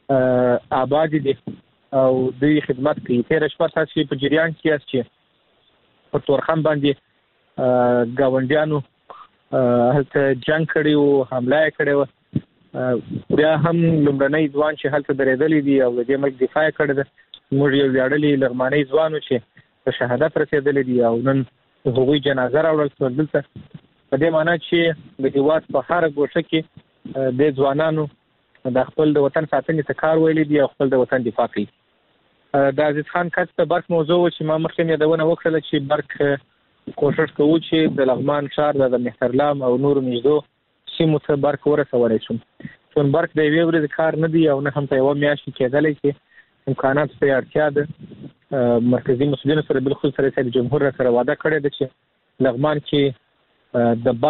آباد دي او دوی خدمت کوي. تیر شپه تاسو په جریان کې یاست چې په تورخم باندې گاونډیانو هلته جنگ کړی او حمله کړې و. بیا هم لومړنۍ ځوان چې هلته درېدلې دي او د دې ملک دفاع کړې ده. موږ یو ویاړلي لغماني ځوانو چې په شهادت رسېدلې دي او نن هغوی جنازه راوړل شوه دلته. په دې معنی چې د هېواد په هر ګوشه کې د ځوانانو د خپل د وطن ساتنې ته کار ویلي دي او خپل د وطن دفاع کوي. د عزیز خان کس ته برق موضوع چې ما مخکې یادونه وکړه چې برق کوشش کوو چې د لغمان ښار د مهترلام او نور نږدې سیمو ته برق ورسولی شو. چون برق د یوې ورځې کار نه دی او نه هم په یوه میاشت کېدلی چې امکانات ته اړتیا ده. مرکزي مسؤلینو سره بالخصوص رئیس جمهور سره وعده کړې ده چې لغمان کې د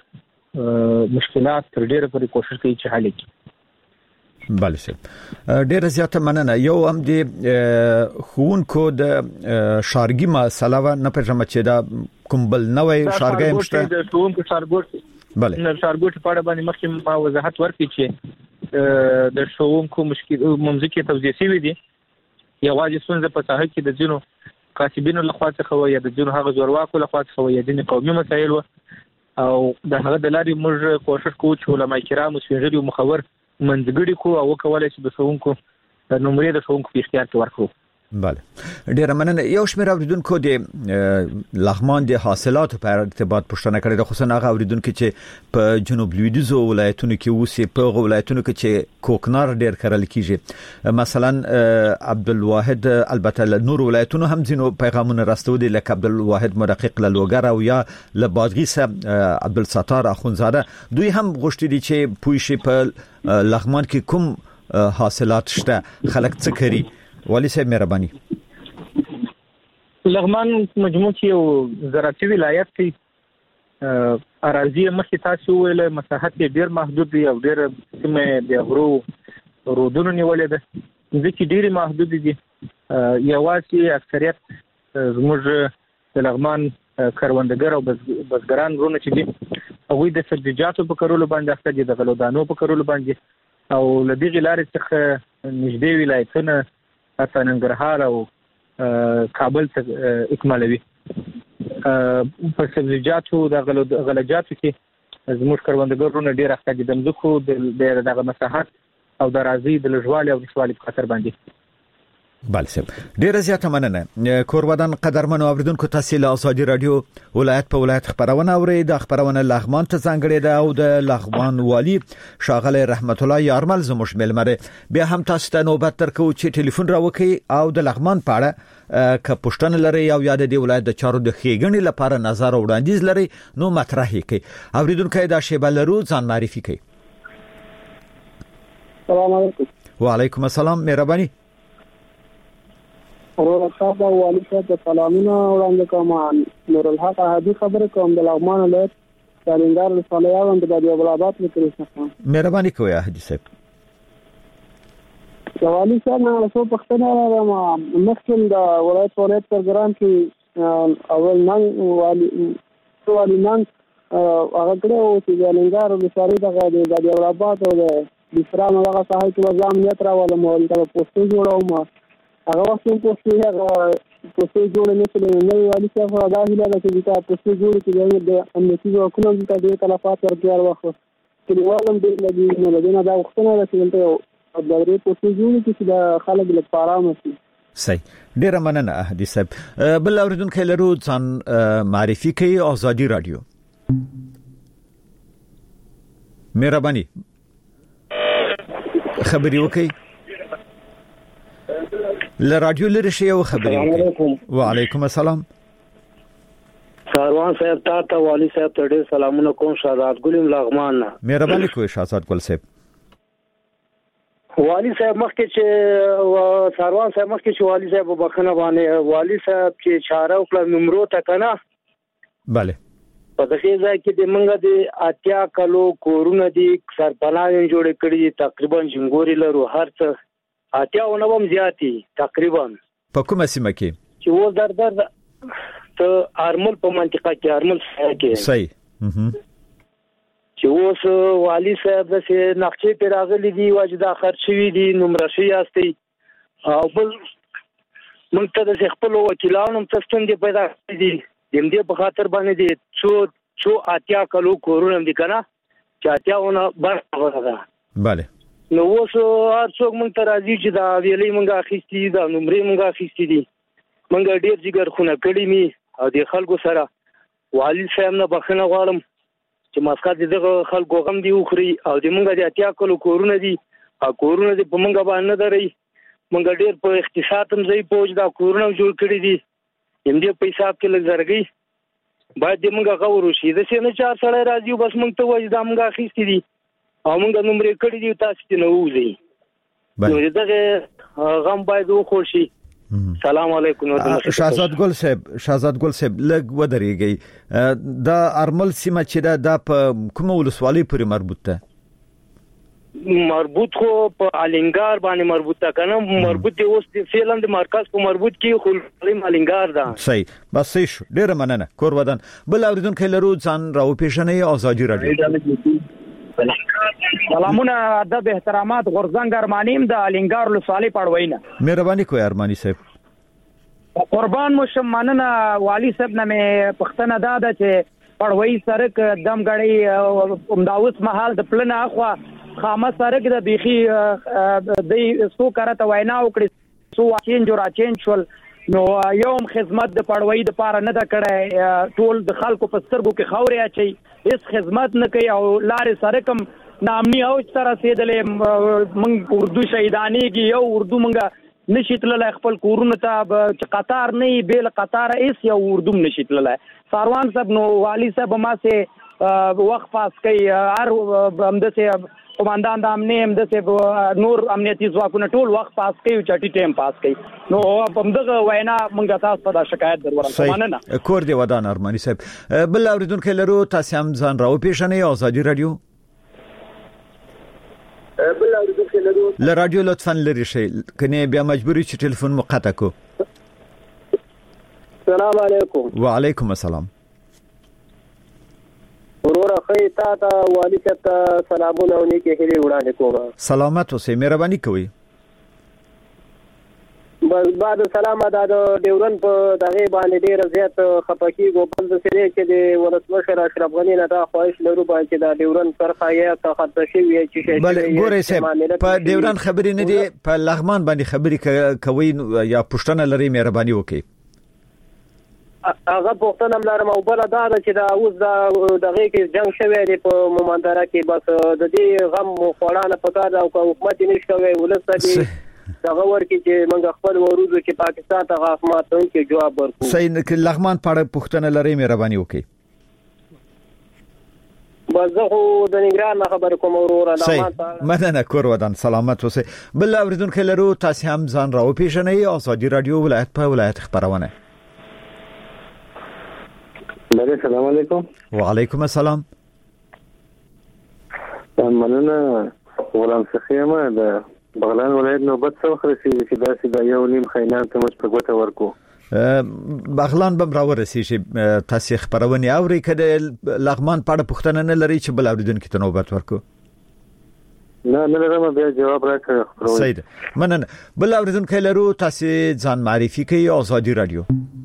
برق مشکلات تر ډیره پورې کوشش کوي چې حل کړي. بله صاحب ډیره زیاته مننه. یو هم د ښوونکو د ښارګي مسله و نه پېژنم چې دا کوم بل نوې ښارګي مشته د ښوونکو ښارګوټ بله د ښارګوټ په اړه باندې مخکې ما وضاحت ورکړی چې د ښوونکو مشکل موضوع کې توضیح شوی دي. یوازې څنګه په ساحه کې د ځینو کاتبینو لخوا څخه یا د ځینو هغه زورواکو لخوا څخه یا د قومي مسایل او د هغه د لارې موږ کوشش کوو چې علماء کرام او سپینږیري مخور منځګړي کو او کولای شي د ښوونکو د نمرې د ښوونکو په اختیار کې ورکړو. بله ډیره مننه. یو شمېر اوریدونکو د لغمان د حاصلاتو په ارتباط پوښتنه کړې ده خصوصا هغه اوریدونکو چې په جنوب لویدیځو ولایتونو کې اوسي په ولایتونو کې چې کوکنار ډیر کرل کیږي. مثلا عبدالواحد البته نور ولایتونو هم ځینو پیغامونه راستودي لکه عبدالواحد مدقق له لوګر او یا له بادغیسه عبدالستار اخونزاده دوی هم غوښتي دي چې پوي شي په لغمان کې کوم حاصلات شته خلک څه کوي. والي صاحب مهرباني. لغمان مجموع کې یو زراعتي ولایت دی. اراضي مخکې تاسو ویل مساحت یې ډیر محدود دی او ډیر سیمه د غرو رودونو نیولې ده. ځکه ډیر محدود دي یوازې اکثریت زموږ د لغمان کروندګر او بزګران ورونه چې دي هغه د سبزیجاتو په کارولو باندې اخته دي، د غلو دانو په کارولو باندې، او لدې لارې څخه نږدې ولایتونه حتی ننګرهار او کابل ته اکمالوي. په سبزیجاتو د غلو غلجاتو کې زموږ کروندګرونه ډېر اخته دي د مځکو د دغه مساحت او د راځي د لږوالي او نشوالي په خاطر باندې. بله صاحب ډیره زیاته مننه. کورودان قدرمنو اوریدونکو تاسو له ازادي رادیو ولایت په ولایت خبرونه اورئ. د خبرونه لغمان ته ځانګړې ده او د لغمان والی شاغله رحمت الله یارمل زموږ ملمره بیا هم تاسو ته نوبت درکو چې ټلیفون راوکړئ او د لغمان په اړه که پوښتنه لرئ او یا د ولایت د چارو د ښېګڼې لپاره نظر او وړاندیز لرئ نو مطرح کړئ. اوریدونکو دا شیبه لرو ځان معرفي کړئ. السلام علیکم. وعلیکم السلام. مهرباني. ورور صاحب والی صاحب سلامونه وړاندې کوم. نور الحق هادي خبره کوم د لغمان ولایت سالنګار رسالیا وند د دیوبلابات لیکل شم. مهرباني کوی هادي صاحب. والی صاحب نه څه پښتنه راځم مخکې د ولایت ولایت پروګرام کې اول نن والی والی نن هغه کړو چې سالنګار رسالیا د دیوبلابات او د اسلام هغه صحه کې وزام نیت راول مول دا پوسټ جوړوم هغه وخت په پوسټ هغه پوسټ جوړ نه کړل نو والی صاحب دا هیله ده چې دا پوسټ جوړ کړي د امنیتي ځواکونو ته د تلفات ورکړ وخت کې والم دې لګي نو دا دا وختونه راځي ته د دې پوسټ جوړ کړي د خلک لپاره آرام شي. صحیح. ډیره مننه هادي صاحب. بل اوریدونکو لرو ځان معرفي کوي. ازادي رادیو مهرباني خبري وکي. ل رادیو لري شی او خبري وکي. وعليكم السلام. ساروان صاحب تا ته والی صاحب ته ډېر سلامونه کوم. شهزاد ګلیم لغمان نه. مهرباني کوی شهزاد ګل صاحب. والی صاحب مخکې چې ساروان صاحب مخکې چې والی صاحب وبخنه باندې والی صاحب چې چاره وکړه نمرو ته کنه. bale په دغه ځای کې د منګه د اتیا کلو کورونه دي سرپناه جوړ کړي تقریبا جنګوري لرو هر څه اتیا ونوم زیاتی تقریبا په کومه سیمه کې چې و در در ته ارمل په منطقه کې ارمل کې صحیح چې اوس والی صاحب د نقشې پر راغلي دي واجدا خرچوي دي نمبر شي یاستي او بل موږ ته د خپل وکیلانو تستون دي پیدا دي دیم دې په خاطر باندې دي څو څو اتیا کلو کورونه دي کنه چې اتیاونه برابر ده. bale نو اوس هر څوک موږ ته راځي چې دا ویلې موږ اخیستي دا نمرې موږ اخیستي دي موږ ډېر جګر خونه کړی می او د خلکو سره والی صاحب نه بخنه غواړم چې مسکات دغه خلکو غم دی وخري او د موږ د اتیا کلو کورونه دي او کورونه دي په موږ باندې درې موږ ډېر په اقتصاد هم ځای پوج دا کورونه جوړ کړی دي یم دې په حساب کې لږ زرګي باید دې موږ غوړو شي د سینې چار سره راځي بس موږ ته وایي دا موږ اخیستي دي او موږ نمرې کړی دي تاسو ته نو وځي نو دغه غم باید وخور شي. سلام علیکم. شهزاد ګل صاحب شهزاد ګل صاحب لګ ودرېږي دا ارمل سیمه چې دا د کومه ولسوالۍ پورې مربوط ده؟ مربوط خو په الینګار باندې مربوط ده کنه مربوط دی اوس د فعلا د مرکز په مربوط کې خو الینګار ده. صحیح بس صحیح ډیره مننه کور ودان. بل اوریدونکو لرو ځان راو پیژنې ازادي رادیو. سلامونه ادب احترامات غرزنګ ارمانیم د الینګار لسالي پړوینه. مهرباني کوی ارمانی صاحب. قربان مشم مننه والی صاحب نه مې پښتنه داده چې پړوي سرک دمګړی امداوس محل د پلن اخوا خامه سرک د بيخي د سو کرته وینا وکړي سو چینج را چینج شول نو یوم خدمت د پړوي د پاره نه د کړه ټول د خلکو په سترګو کې خوري اچي هیڅ خدمت نه کوي او لارې سرکم نامني او تر رسیدلې من اردو شهیدانی کې یو اردو منګه نشیتل خپل کورونه ته قطار نه بیل قطار ایس یو اردو نشیتل ساروان صاحب نو والی صاحب ما سه وقت پاس کوي هر همدسه قوماندان د امنیت همدسه نور امنیتي ځواکونه ټول وخت پاس کوي چټي ټیم پاس کوي نو همدغه وینا مونږ تاسو ته شکایت درورم مننه کور دی ودان ارمانی صاحب. بل اوریدونکو لرو تاسو هم ځان راو پیژنې ازادي رادیو. بل اوریدونکو لرو ل رادیو لطفا لري شي کني بیا مجبوري چې ټلیفون مقطع کو. السلام علیکم. وعلیکم السلام. ورور اخی تا ته والی ته سلامونه او نیکه هیله وړاندې کوم. سلامت اوسې، مهرباني کوئ. بس بعد سلام دا د ډیورن په دغه باندې ډیر زیات خپکی ګوبل د سری چې د ولسمشر اشرف غنی نه دا خواهش لرو باندې دا ډیورن فرخه یې ته خاطر شي چې شي بل ګورې سه په ډیورن خبرې نه دي، په لغمان باندې خبرې کوي یا پښتنه لري، مهرباني وکړئ. هغه پښتنه لرم او بل دا چې دا اوس دا دغه کې جنگ شوی دی په مومندره کې، بس د دې غم خوړانه پکار او حکومت نشته وی ولسته دغه ورکی چې موږ خپل وروزو چې پاکستان ته غاښماتون کې جواب ورکو. صحیح. لغمان پاړه پښتنه لري، مهرباني وکړئ. بس زه خو د نګران خبر کوم وروره لغمان ته. مننه، کور ودان سلامت اوسئ. بل اوریدونکو لرو، تاسو هم ځان راو پیژنئ. آزادي رادیو ولایت په ولایت خبرونه. السلام علیکم. وعلیکم السلام. مننه ولهم سخیمه د بغلان ولایت نوبت څو خرسي چې دا سیده یو نیم خینان ته مش په ګوته ورکو. بغلان بم راورسي چې تاسو خبرونه اوري کده لغمان پاړه پښتنه نه لري چې بل اوریدونکو ته نوبت ورکو. نه نه لرم، بیا جواب راکړه خبرونه. صحیح. مننه. بل اوریدونکو لرو، تاسو ځان معرفي کړئ. آزادي رادیو.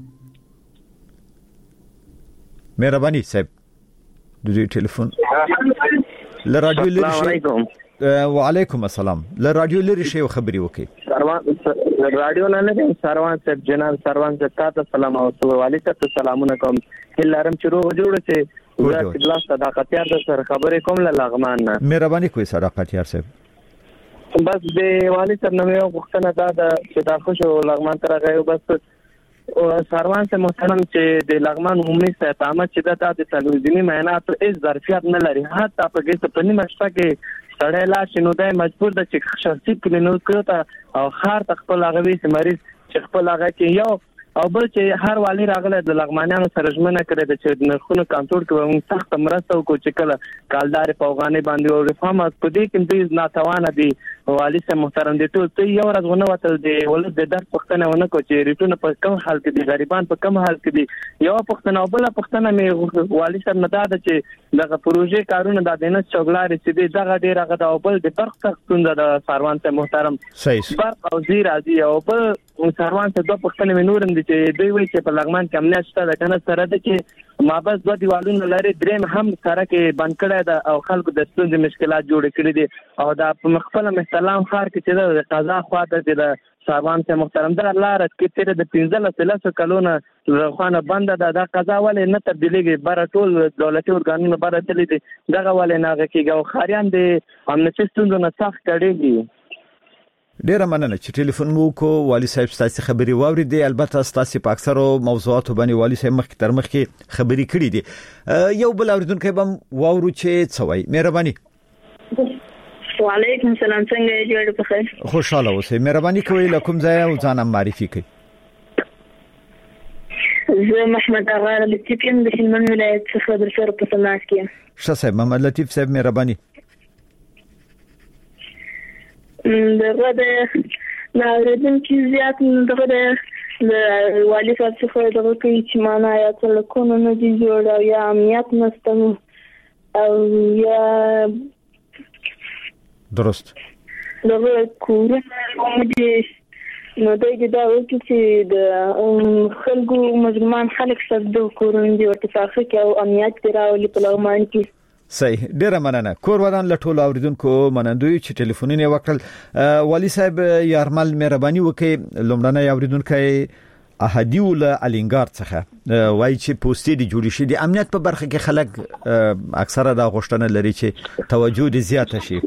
مهرباني صاحب د دې ټلیفون ل رادیو لري. السلام علیکم. وعلیکم السلام. ل رادیو لري شی خبري وکي. سروان رادیو نه نه سروان صاحب جناب سروان صاحب تاسو سلام او والي تاسو سلامونه کوم. هلارم شروع جوړ چې زه خلاص صداقتيار سره خبرې کوم له لغمان نه. مهرباني کوئ صداقتيار صاحب. بس د والي سره نو یو وختونه دا چې دا خوشو لغمان تر غيو بس سروان سے محترم چې د لغمان عمومي استعمال چې دا د تلویزیونی معاینات هیڅ ظرفیت نه لري. حتی په کې په نیمه شپه کې سړی لا شنو دای مجبور د چې شخصي کلینیک کړه او خار تخپل هغه وی مریض چې خپل هغه کې یو او بل چې هر والی راغله د لغمانیانو سره ژمنه کړې چې نرخونه کنټرول کوي. موږ سخت مرسته وکړو چې کله کالدار په افغاني باندې او ریفارم په دې کې دوی ناتوانه دي. والی سه محترم دي ټول ته یو ورځ غونه وتل دي ولې د درس پښتنه ونه کو چې ریټونه په کوم حال کې دي، غریبان په کوم حال کې دي. یو پښتنه او بل پښتنه مې والی سره نه دا چې دغه پروژې کارونه د دینه چوغلاري چې دي دغه ډیر هغه د او بل د فرق څخه د سروان ته محترم صحیح فرق او زیر ازي او بل سروان ته دوه پښتنه مې نورم دي چې دوی وایي چې په لغمان کې امنیت شته د کنه سره د کې ما بس دوه دیوالونه لري دریم هم سره کې بند کړی دا او خلکو د ستونزې مشکلات جوړ کړي دي او دا په مخفله مستلام خار کې چې د قضا خواته چې د سروان ته محترم دا لار کې تیر د پنځه لسو کلونه روخانه بند ده دا قضا ولې نه تبدیلیږي بر ټول دولتي ورګانونه بر تللی دي دغه ولې نه غکیږي او خاریان دي امنیتي ستونزونه سخت کړي. ډیر مننه چې ټلیفون مو کو. والی صاحب ستاسو خبري واوریدي. البته ستاسو په اکثرو موضوعاتو باندې والی صاحب مخ تر مخ کې خبري کړې دي. یو بل اوریدونکو به واورو چې څوي. مهرباني. وعلیکم السلام. څنګه جوړ په خیر؟ خوشاله اوسئ. مهرباني کوئ لکم ځای او ځان معرفي کړئ. زه محمد اغا لطیف یم د هلمند ولایت څخه در سره په تماس کې یم. ښه صاحب محمد لطیف صاحب مهرباني. دغه د اوریدونکو زیات دغه د والي صاحب څخه دغه کوي چې معنا یا ټلیفون نه دی جوړ یا امنیت نشته او یا درست دغه کورونه دي نو دغه دا وکړي چې د خلکو مظلومان خلک سره د کورونه دي ورته څخه او امنیت راولي په لغمان کې. صحیح. ډیر مننه. کور ودان لټول اوریدونکو منندوی چې ټلیفونونه وکړل. والی صاحب یارمل مهرباني وکړئ لومړنۍ اوریدونکو احدی ول الینګار څخه وایي چې پوسټې دی جوړی شي د امنیت په برخه کې خلک اکثره دا غوښتنه لري چې توجه دې زیاته شي.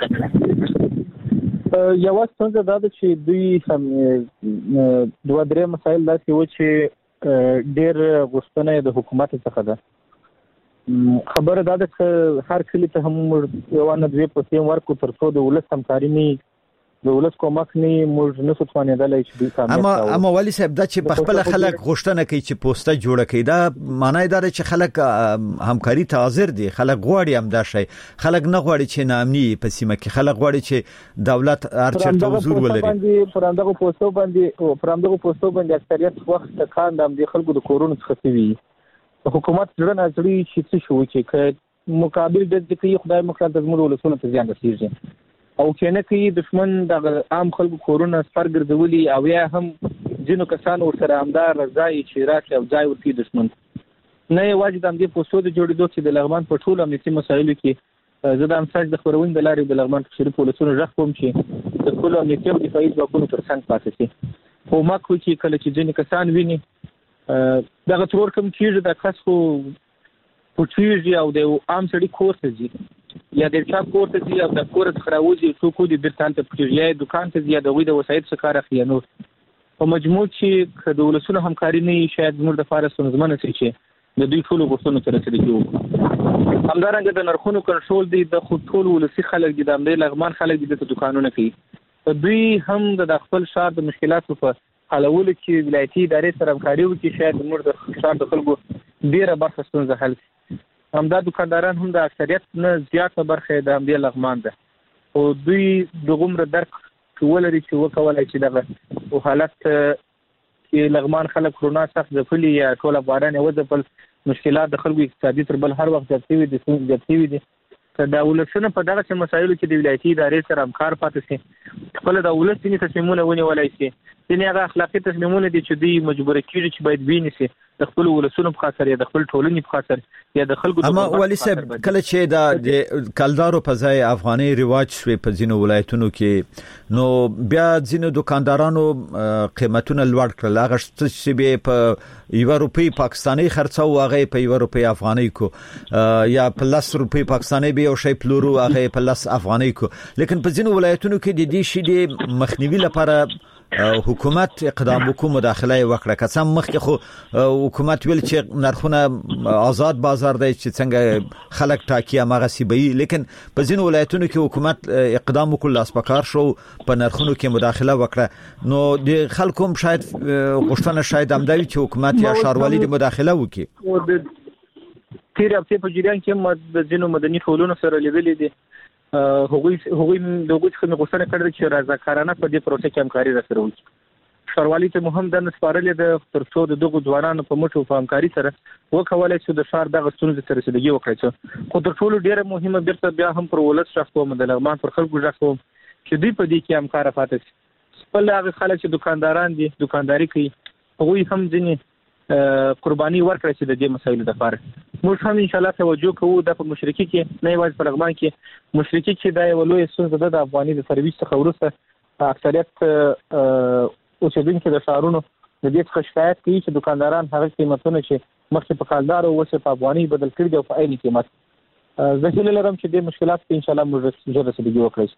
یو څنګه دا چې دوی هم دوه درې مسایل داسې و چې ډېر غوښتنه د حکومت څخه ده. خبره دا ده چې هر کلی ته هم یو نه دوی په سیم ورکو تر څو د ولس همکاري نه د ولس کومک نه موږ نه ستوانېدلای چې د کامیاب اما اما والی صاحب دا چې په خپل خلک غوښتنه کوي چې پوسټه جوړه کړي دا معنی دا چې خلک همکاري ته حاضر دي خلک غواړي هم دا شي خلک نه غواړي چې نامني په سیمه کې خلک غواړي چې دولت هر چیرته حضور ولري پرندغه پوسټو باندې پرندغه پوسټو باندې اکثریت وخت کاند هم د خلکو د کورونو څخه وي حکومت ځړن اځړي چې څه شو چې مقابل د دې خدای مخاله د زموږ ولسونو ته زیان رسیږي او کینه کې دشمن د عام خلکو کورونه سپر ګرځولي او یا هم جنو کسان ورسره همدار ځای چې راځي او ځای ورته دشمن نه یوازې د دې پوسټو د جوړېدو چې د لغمان په ټول امنیتي مسایلو کې زه د امساج د خبرونې د لارې د لغمان شریف ولسونو ځخ کوم چې د ټول امنیتي او دفاعي ځواکونو ترڅنګ پاتې شي خو ما کوم چې کله چې ځینې کسان ویني دغه ترور کوم کیږي د خاصو پوټیږي او د عام سړي کور ته ځي یا د چا کور ته ځي او د کور څخه راوځي څوک دې برتان ته پوټیږي یا دکان ته ځي د وې د وسایل څخه کار اخلي نو په مجموع چې د ولسونو همکاري نه شاید موږ د فارس ونظمنه سي چې د دوی ټول غوښتنو سره رسیدلی همدارنګه د نرخونو کنټرول دی د ټول ولسی خلک دي د امنیت لغمان خلک دي د دکانونو کوي دوی هم د خپل شهر د مشکلاتو په حلول کې ولایتي ادارې سره همکاري وکړي شاید موږ د شهر د خلکو ډیره برخه ستونزه حل همدا دکانداران هم د اکثریت نه زیاته برخه د امنیت لغمان ده او دوی د غمر درک ولري چې وکولای چې دغه او حالت کې لغمان خلک کرونا سخت ځپلي یا ټول افغانان وځپل مشکلات د خلکو اقتصادي تر بل هر وخت ځپلي دي ځپلي دي د ولسونو په دغه مسایلو کې د ولایتي ادارې سره همکار پاتې شي خپل د ولسونو تصمیمونه ونیولای شي ځینې هغه اخلاقي تصمیمونه دي چې دوی مجبور کیږي چې باید ویني د خپل ولسونو په خاطر یا د خپل ټولنې په خاطر یا د خلکو اما ولی صاحب کله چې د کلدارو په ځای افغاني رواج شوی په ځینو ولایتونو کې نو بیا ځینو دکاندارانو قیمتونه لوړ کړل هغه چې به په یو روپی پاکستاني خرڅو هغه په یو روپی افغاني کو یا په لس روپی پاکستاني به او شی پلورو هغه په لس افغاني کو لیکن په ځینو ولایتونو کې د دې شی د مخنیوي لپاره حکومت اقدام وکړو مداخله وکړه قسم مخکې خو حکومت ویل چې نرخونه آزاد بازار دی چې څنګه خلک ټاکي هغه سیبي لیکن په ځینو ولایتونو کې حکومت اقدام وکړ لاس پکار شو په نرخونو کې مداخله وکړه نو د خلکو هم شاید غوښتنه شاید هم دی چې حکومت یا ښاروالي د مداخله وکړي تیر هفته په جریان کې د ځینو مدني ټولنو سره لیدلې دي هغوی هغوی دغه څخه غوښتنه کړې چې رضاکارانه په دې پروسه کې همکاري سره وکړي ښاروالي ته مهم د نسپارلې د ترڅو د دغه ځوانانو په مټو په همکاري سره وکولای شي د شهر دغه ستونزې سره رسیدګي وکړي خو تر ټولو ډیره مهمه بیرته بیا هم پر ولس شخصو د لغمان پر خلکو ځخو چې دوی په دې کې همکار پاتې شي خپل هغه خلک چې دکانداران دي دکانداري کوي هغوی هم ځینې قرباني ورکړي چې د دې مسایلو لپاره موږ هم ان شاء الله توجه کوو د مشرکي کې نه یوازې په لغمان کې مشرکي چې د یو لوی ستونزه د افغاني د سرویس څخه ورسته اکثریت اوسیدونکو د شهرونو د دې څخه شکایت کوي چې دکانداران هغه قیمتونه چې مخکې په کالدار او وسه په افغاني بدل کړي او په عین قیمت زه هیله لرم چې د مشکلات په ان شاء الله موږ ژر رسیدګي وکړو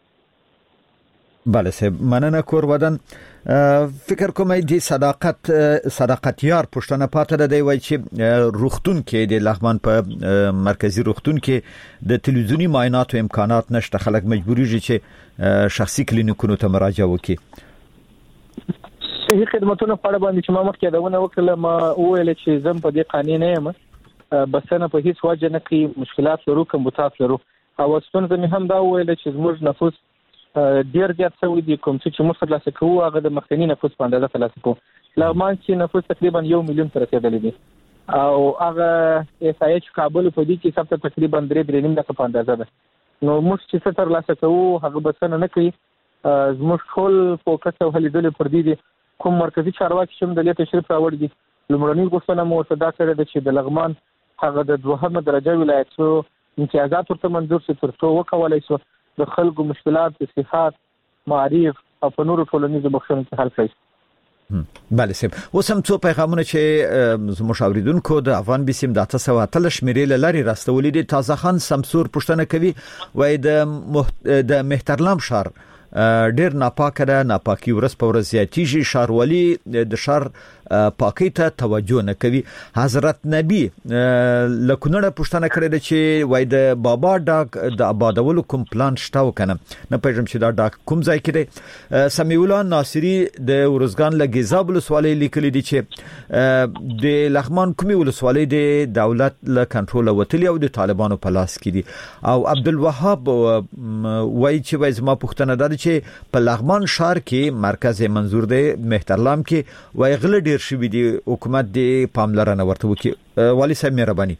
بله صاحب مننه کور ودان فکر کوم دی صداقت صداقتیار پښتنه پاتره دی وای چې روختون کې د لغمان په مرکزی روختون کې د تلویزیونی معاینات او امکانات نشته خلک مجبوریږي چې شخصي کلینیکونو ته مراجعه وکړي صحیح خدماتونه په اړه باندې چې ما مخکې داونه وکړه ما وویل چې زم په دې قانون نه یم بس نه په هیڅ وجه نه کې مشکلات لرو کوم بوتات لرو او ستونزه مې هم دا وویل چې زموږ نفوس ډیر زیات شوی دی کوم چې موږ خلاص کوو هغه د مخکنی نفوس په اندازه خلاص کوو لغمان چې نفوس تقریبا یو میلیون تر رسیدلی دی او هغه اس ای ایچ کابل په دې کې سب تقریبا درې درې نیم لکه په اندازه ده نو موږ چې څه تر لاسه کوو هغه بسنه نه کوي زموږ ټول فوکس او هلیدل پر دې دي کوم مرکزی چارواکي چې د لیت تشریف راوړ دي لمړنی غوښتنه مو صدا کړې ده چې د لغمان هغه د دوهمه درجه ولایتو امتیازات ورته منظور شي ترڅو وکولای شي د خلکو مشکلات د صحت معارف او په نورو ټولنیزو بخښنو کې حل کړي بله سم اوس هم څو پیغامونه چې زموږ اوریدونکو د افغان بیسیم د تاسو اتل شمیرې لري راستولې دي تازه خان سمسور پښتنه کوي وای د محت... د مهترلام شهر ډیر ناپاکه ده، ناپاکي ورځ په ورځ زیاتیږي، ښاروالي د ښار پاکۍ ته توجه نه کوي. حضرت نبی له کونړه پوښتنه کړې ده چې وای د بابا ډاک د آبادولو کوم پلان شته وکنه، نه پېژنم چې دا ډاک کوم ځای کې دی. سمیع الله ناصری د ورزګان له ګیزاب ولسوالۍ لیکلي دي چې د لغمان کومي ولسوالۍ د دولت له کنټرول وتلی او د طالبانو په لاس کې دي. او عبدالوهاب وای چې وای زما پوښتنه ده چې په لغمان ښار کې مرکز منظور دی مهترلام کې وای غل ډیر شوی دی، حکومت دی پاملرنه ورته وکي. والی صاحب مهرباني.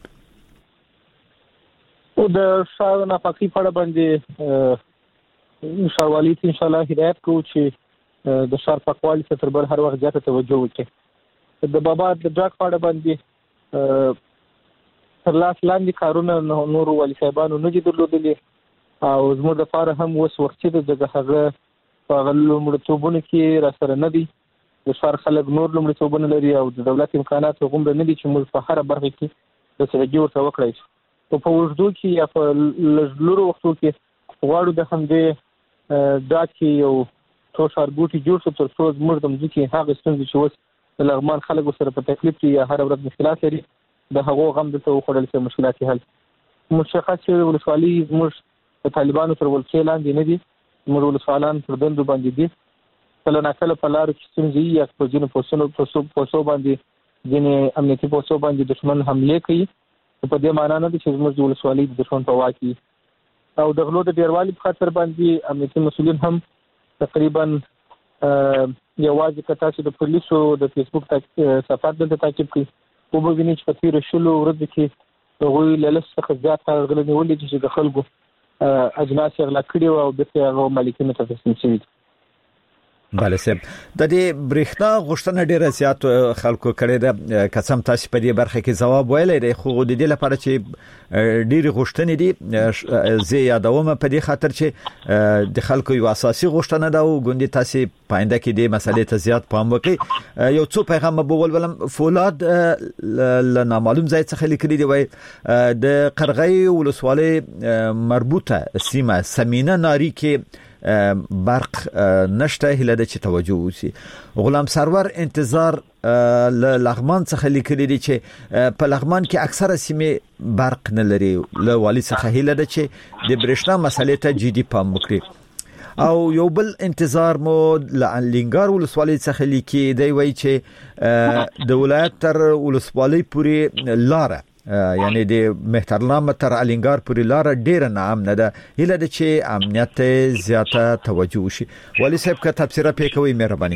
او د ښار ناپاکي په اړه باندې ښاروالي ته ان شاء الله هدایت کوو چې د ښار پاکوالي ته تر بل هر وخت زیاته توجه وکړي. د بابا د ډاک په اړه باندې تر لاس لاندې کارونه نور والی صاحبانو نه دي درلودلي او زموږ لپاره هم اوس وخت د دغه هغه په لومړیتوبونو کې را سره نه دي. د ښار خلک نور لومړیتوبونه لري او د دولت امکانات غومره نه دي چې موږ په هر برخه کې د سړګي ورته وکړای شي. په وژدو کې یا په لږلورو وختو کې غواړو د همدې دا چې یو څو ښارګوټي جوړ شي تر څو زموږ د مځکې هغه ستونزې چې اوس د لغمان خلکو سره په تکلیف کې یا هر ورځ مشکلات لري د هغو غم دلته وخوړل شي مشکلات حل. مشخص ولسوالي زموږ د طالبانو تر ولکې لاندې نه دي، زموږ ولسوالان پر دندو باندې دي. کله ناکله په لارو کې ستونزې یا په ځینو پوسونو پوسو باندې ځینې امنیتي پوسو باندې دښمن حمله کوي. په دې معنی نه ده چې زموږ د ولسوالۍ د دښمن په واک کې او د غلو د ډیروالي په خاطر باندې امنیتي مسؤلین هم تقریبا یوازې کته چې د پولیسو د فیسبوک صفحات دلته تعقیب کوي او به ویني چې په تیر شلو ورځې کې هغوی له لس څخه زیات غلو نیولې چې د خلکو اجناس یې غلا کړي او د هغو مالکینو ته تسلیم شوي. بله سم د دې برېښنا غوښتنه ډیره زیات خلکو کړې ده، قسم تاسو په دې برخه کې جواب ویلی دی، خو د دې لپاره چې ډیره غوښتنې دي زه یادوم په دې خاطر چې د خلکو یو اساسي غوښتنه ده او ګوندې تاسو پاینده کې دې مسلې ته زیات پام وکړئ. یو څو پیغام به ولولم. فولاد ل نامعلوم ځای څخه لیکلي دی وای د قرغۍ ولسوالۍ مربوطه سیمه سمینه ناری کې برق نشته، هله د چې توجه وسی. غلام سرور انتظار ل لغمان څخه لیکلي دي چې په لغمان کې اکثره سیمې برق نه لري، له والی څخه هله د چې د برېښنا مسلې ته جدي پام وکړي. او یو بل انتظار مو ل لنګار ولسوالۍ څخه لیکي دی وای چې د ولایت تر ولسوالۍ پورې لاره یعنی د مهترلام تر الینګار پورې لار ډیره ناامنه ده، هله د چې امنیت زیاته توجه وشي. والی صاحب که تفسیر پکوي مهرباني.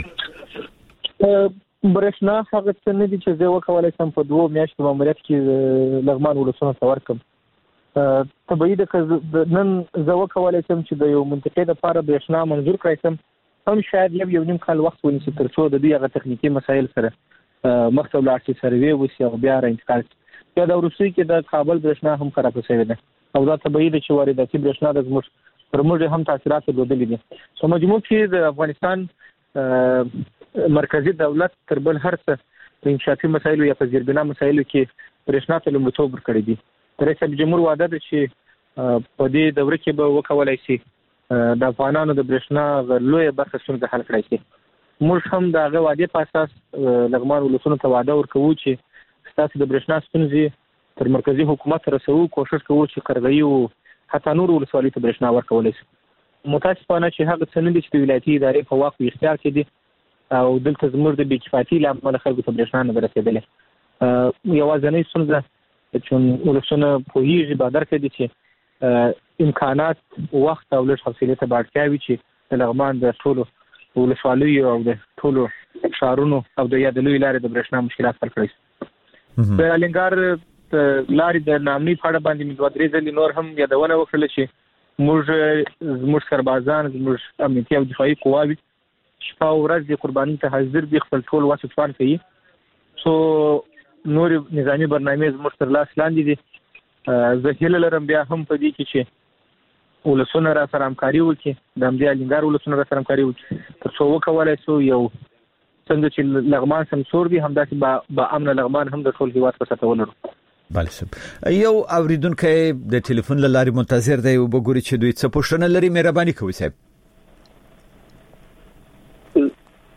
برېښنا هغه څه نه دي چې زه وکولای شم په دوه میاشتو ماموریت کې لغمان ولسونه ته ورکم. طبیعي ده نن زه وکولای شم چې د یو منطقې لپاره برېښنا منظور کړی شم، هم شاید یو یو نیم کال وخت ونیسي تر څو د دې هغه تخنیکي مسایل سره مخ ته ولاړ شي، سروې وشي او بیا را انتقال شي. یا د روسي کې د کابل برېښنا هم خراب شوی ده او دا طبیعي ده چې وارداتي برېښنا د زموږ پر موږ هم تاثیرات درلودلي دي. په مجموع کې د افغانستان مرکزی دولت تر بل هر څه په انشاءاتي مسایلو یا په زیربنا مسایلو کې برېښنا ته لومړیتوب ورکړی دی. رئیس جمهور وعده ده چې په دې دوره کې به وکولای شي د افغانانو د برېښنا لویه برخه ستونزه حل کړی شي. موږ هم د هغه وعدې په اساس لغمان ولسونو ته وعده ورکوو چې تاسو د برېښنا ستونزې تر مرکزی حکومت رسو، کوشش کوو چې قرغۍ او حتی نور ولسوالۍ ته برېښنا ورکولای شي. متاسفانه چې هغه څه نه دي چې د ولایتي ادارې په واک او اختیار کې دي او دلته زموږ د بې کفایتۍ له امله خلکو ته برېښنا نه ده رسېدلې. یوازینۍ ستونزه چې ولسونه پوهېږي به درک دي چې امکانات وخت او لږ حوصلې ته به اړتیا وي چې د لغمان د ټولو ولسوالیو او د ټولو ښارونو او د یا د لویې لارې د برېښنا مشکلات حل کړی شي. د الینګار لارې د نامني په اړه باندې مې دوه درې ځلې نور هم یادونه وکړله چې موږ زموږ سربازان زموږ امنیتي او دفاعي قواوې شپه او ورځ د قرباني ته حاضر دي، خپل ټول وس توان کوي. څو نور نظامي برنامې زموږ تر لاس لاندې دي. زه هیله لرم بیا هم په دې کې چې ولسونه را سره همکاري وکړي، د همدې الینګار ولسونه را سره همکاري وکړي تر څو وکولای شو یو څنګه چې لغمان سمسور وي همداسې با, با امن لغمان هم د ټول هیواد په سطح ولرو. بله صاحب یو اوریدونکی د ټلیفون له لارې منتظر دی او وګوري چې دوی څه پوښتنه لري. مهرباني کوئ صاحب.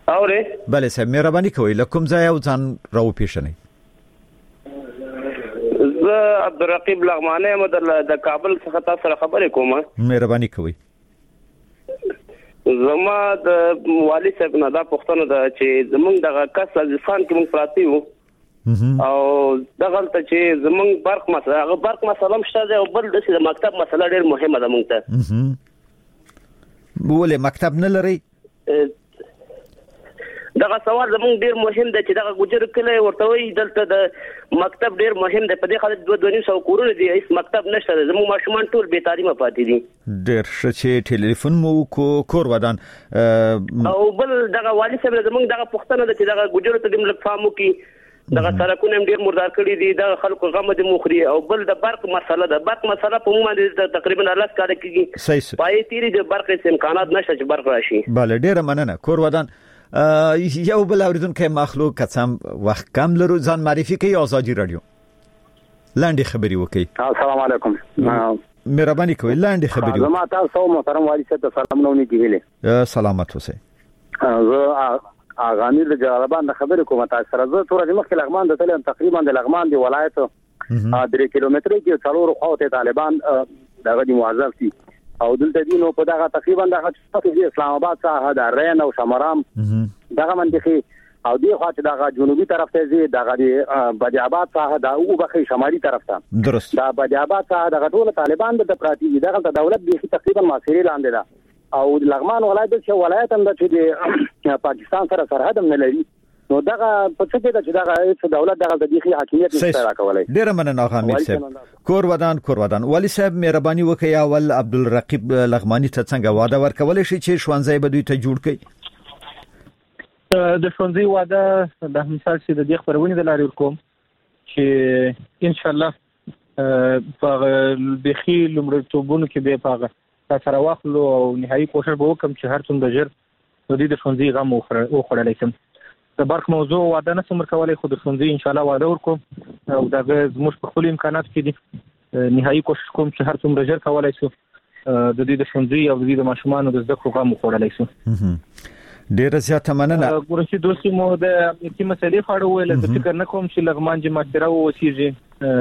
اوره بله صاحب مهرباني کوئ لکم ځای او ځان راو پیښنئ. زه عبدالرقیب لغمانی یم د کابل څخه تاسو سره خبرې کوم. مهرباني کوئ. زما د والي صاحب نه دا پوښتنه ده چې زمونږ دغه کس افغانستان کې موږ پراته یو او دغه ته چې زمونږ برق مسله هغه برق مسله هم شته او بل د مکتب مسله ډېر مهمه ده موږ ته. ولې مکتب نه لري؟ دغه سوال زمونږ ډیر مهم دی چې دغه ګجر کله ورته وي دلته د مکتب ډیر مهم دی. په دې خاطر دوه دوه نیم سو کورونه دي هیڅ مکتب نشته. زموږ ماشومان ټول بې تعلیمه پاتې دي. ډیر ښه چې ټلیفون مو کو کور ودان او بل دغه والي صاحب زمونږ دغه پښتنه د چې دغه ګجر ته د ملک فامو کې دغه سرکونه هم ډیر مردار کړي دي. د خلکو غم د مخري او بل د برق مسله ده. برق مسله په موږ باندې تقریبا لاس کار کوي. پای تیری د برق امکانات نشته چې برق راشي. bale ډیر مننه. کور ودان یو بل اوریدونکو مخلوق قسم وخت کم لرو ځان معرفي کوي. آزادي رادیو لاندې خبري وکي. السلام علیکم. مهرباني کوئ لاندې خبري. زما تاسو محترم والي صاحب ته سلام نو نه کیږي. سلامت اوسئ. زه اغانی د جلال آباد خبرې کوم. تاسو سره زه تور د مخ لغمان د تل تقریبا د لغمان دی ولایت درې کیلومتر کې څلور خواته طالبان دغه دی موظف دي او دلته دي نو په دغه تقریبا دغه د اسلام آباد څخه د رین او شمرام دغه منطقه او دی خواته دغه جنوبي طرف ته زی دغه د بدی آباد څخه د او بخي شمالي طرف ته درست دا بدی آباد څخه دغه ټول طالبان د پراتی دغه دولت دی تقریبا ماسيري لاندې ده او لغمان ولایت چې ولایت هم د پاکستان سره سرحد هم نه لري. نو دغه په څه کې چې دغه دولت دغه د دې حاکمیت نشته راکولای. ډیر مننه حامد صاحب. کور ودان کور ودان والي صاحب مهرباني وکړئ اول عبدالرقیب لغمانی ته څنګه وعده ورکول شي چې شوانځي به دوی ته جوړ کړي؟ د شوانځي وعده د مثال چې د دې خبرونه د لاري کوم چې ان شاء الله په بخي لمړتوبونو کې به پاغه سره واخلو او نهایي کوشش به وکم چې هر څومره ژر د دې د شوانځي غم وخوړل شي. د برق موضوع وعده نه سم کولای خو د شوانځي ان شاء الله وعده ورکوم او دا زموږ په خپل امکانات کې دي. نهایي کوشش کوم چې هر څومره ژر کولای شو د دې د شوانځي او د دې د ماشومان د زده کړو غم وخوړل شي. ډیر زیاته مننه. ګورشي دوستي مو د امنیتي مسلې په اړه ویل د فکر نه کوم چې لغمان جماعت راو وسیږي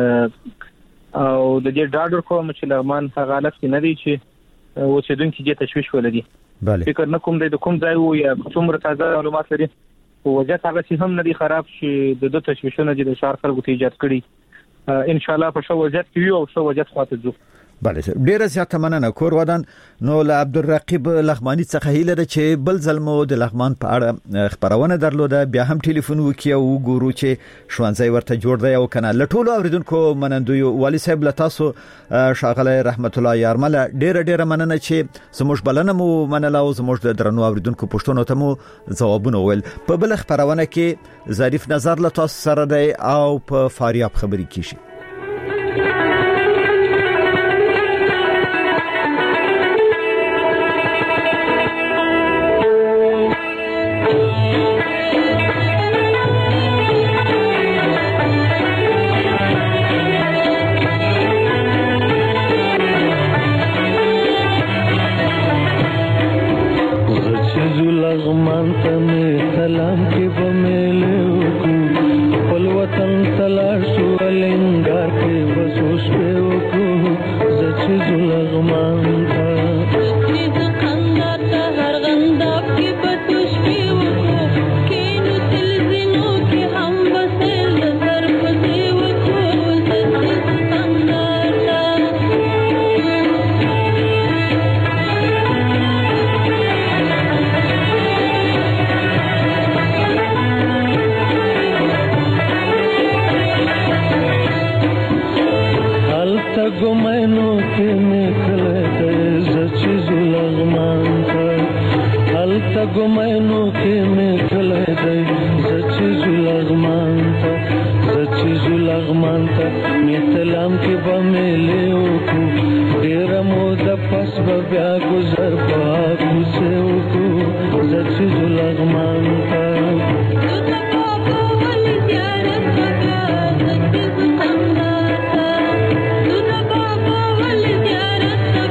او د دې ډاډ کوم چې لغمان هغه حالت کې نه دی چې اوسیدونکو کې تشویش ولري. فکر نه کوم د کوم ځای وو یا څومره تازه معلومات لري وجه هغه چې هم نه دي خراب شي د دوه تشویشونه د شهر خلکو ته ایجاد کړي. ان شاء الله په شو وجه کې یو او شو وجه خاطر ځو. bale ډیر زیاته مننه. کور ودان نو له عبدالرقیب لغمانی څخه هیله ده چې بل ځلمو د لغمان په اړه خبرونه درلوده بیا هم ټلیفون وکي او وګورو چې شوانځي ورته جوړ دی او کنه. لټولو اوریدونکو منندوی والي صاحب له تاسو شاغله رحمت الله یارمل ډیر ډیر مننه چې زموږ بلنه مو منله او زموږ د درنو اوریدونکو پښتنو ته مو ځوابونه ول. په بل خبرونه کې ظریف نظر له تاسو سره دی او په فاریاب خبري کیږي.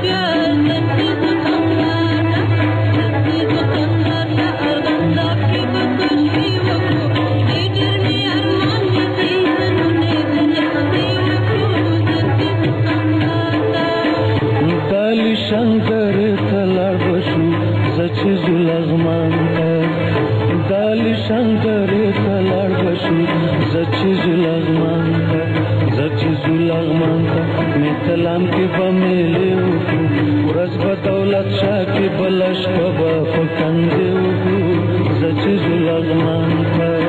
Keep زچ زلغمان تا زچ زلغمان تا مثلام کې بملې وو ورځ په دولت شاه کې بلش په فکندې وو زچ زلغمان تا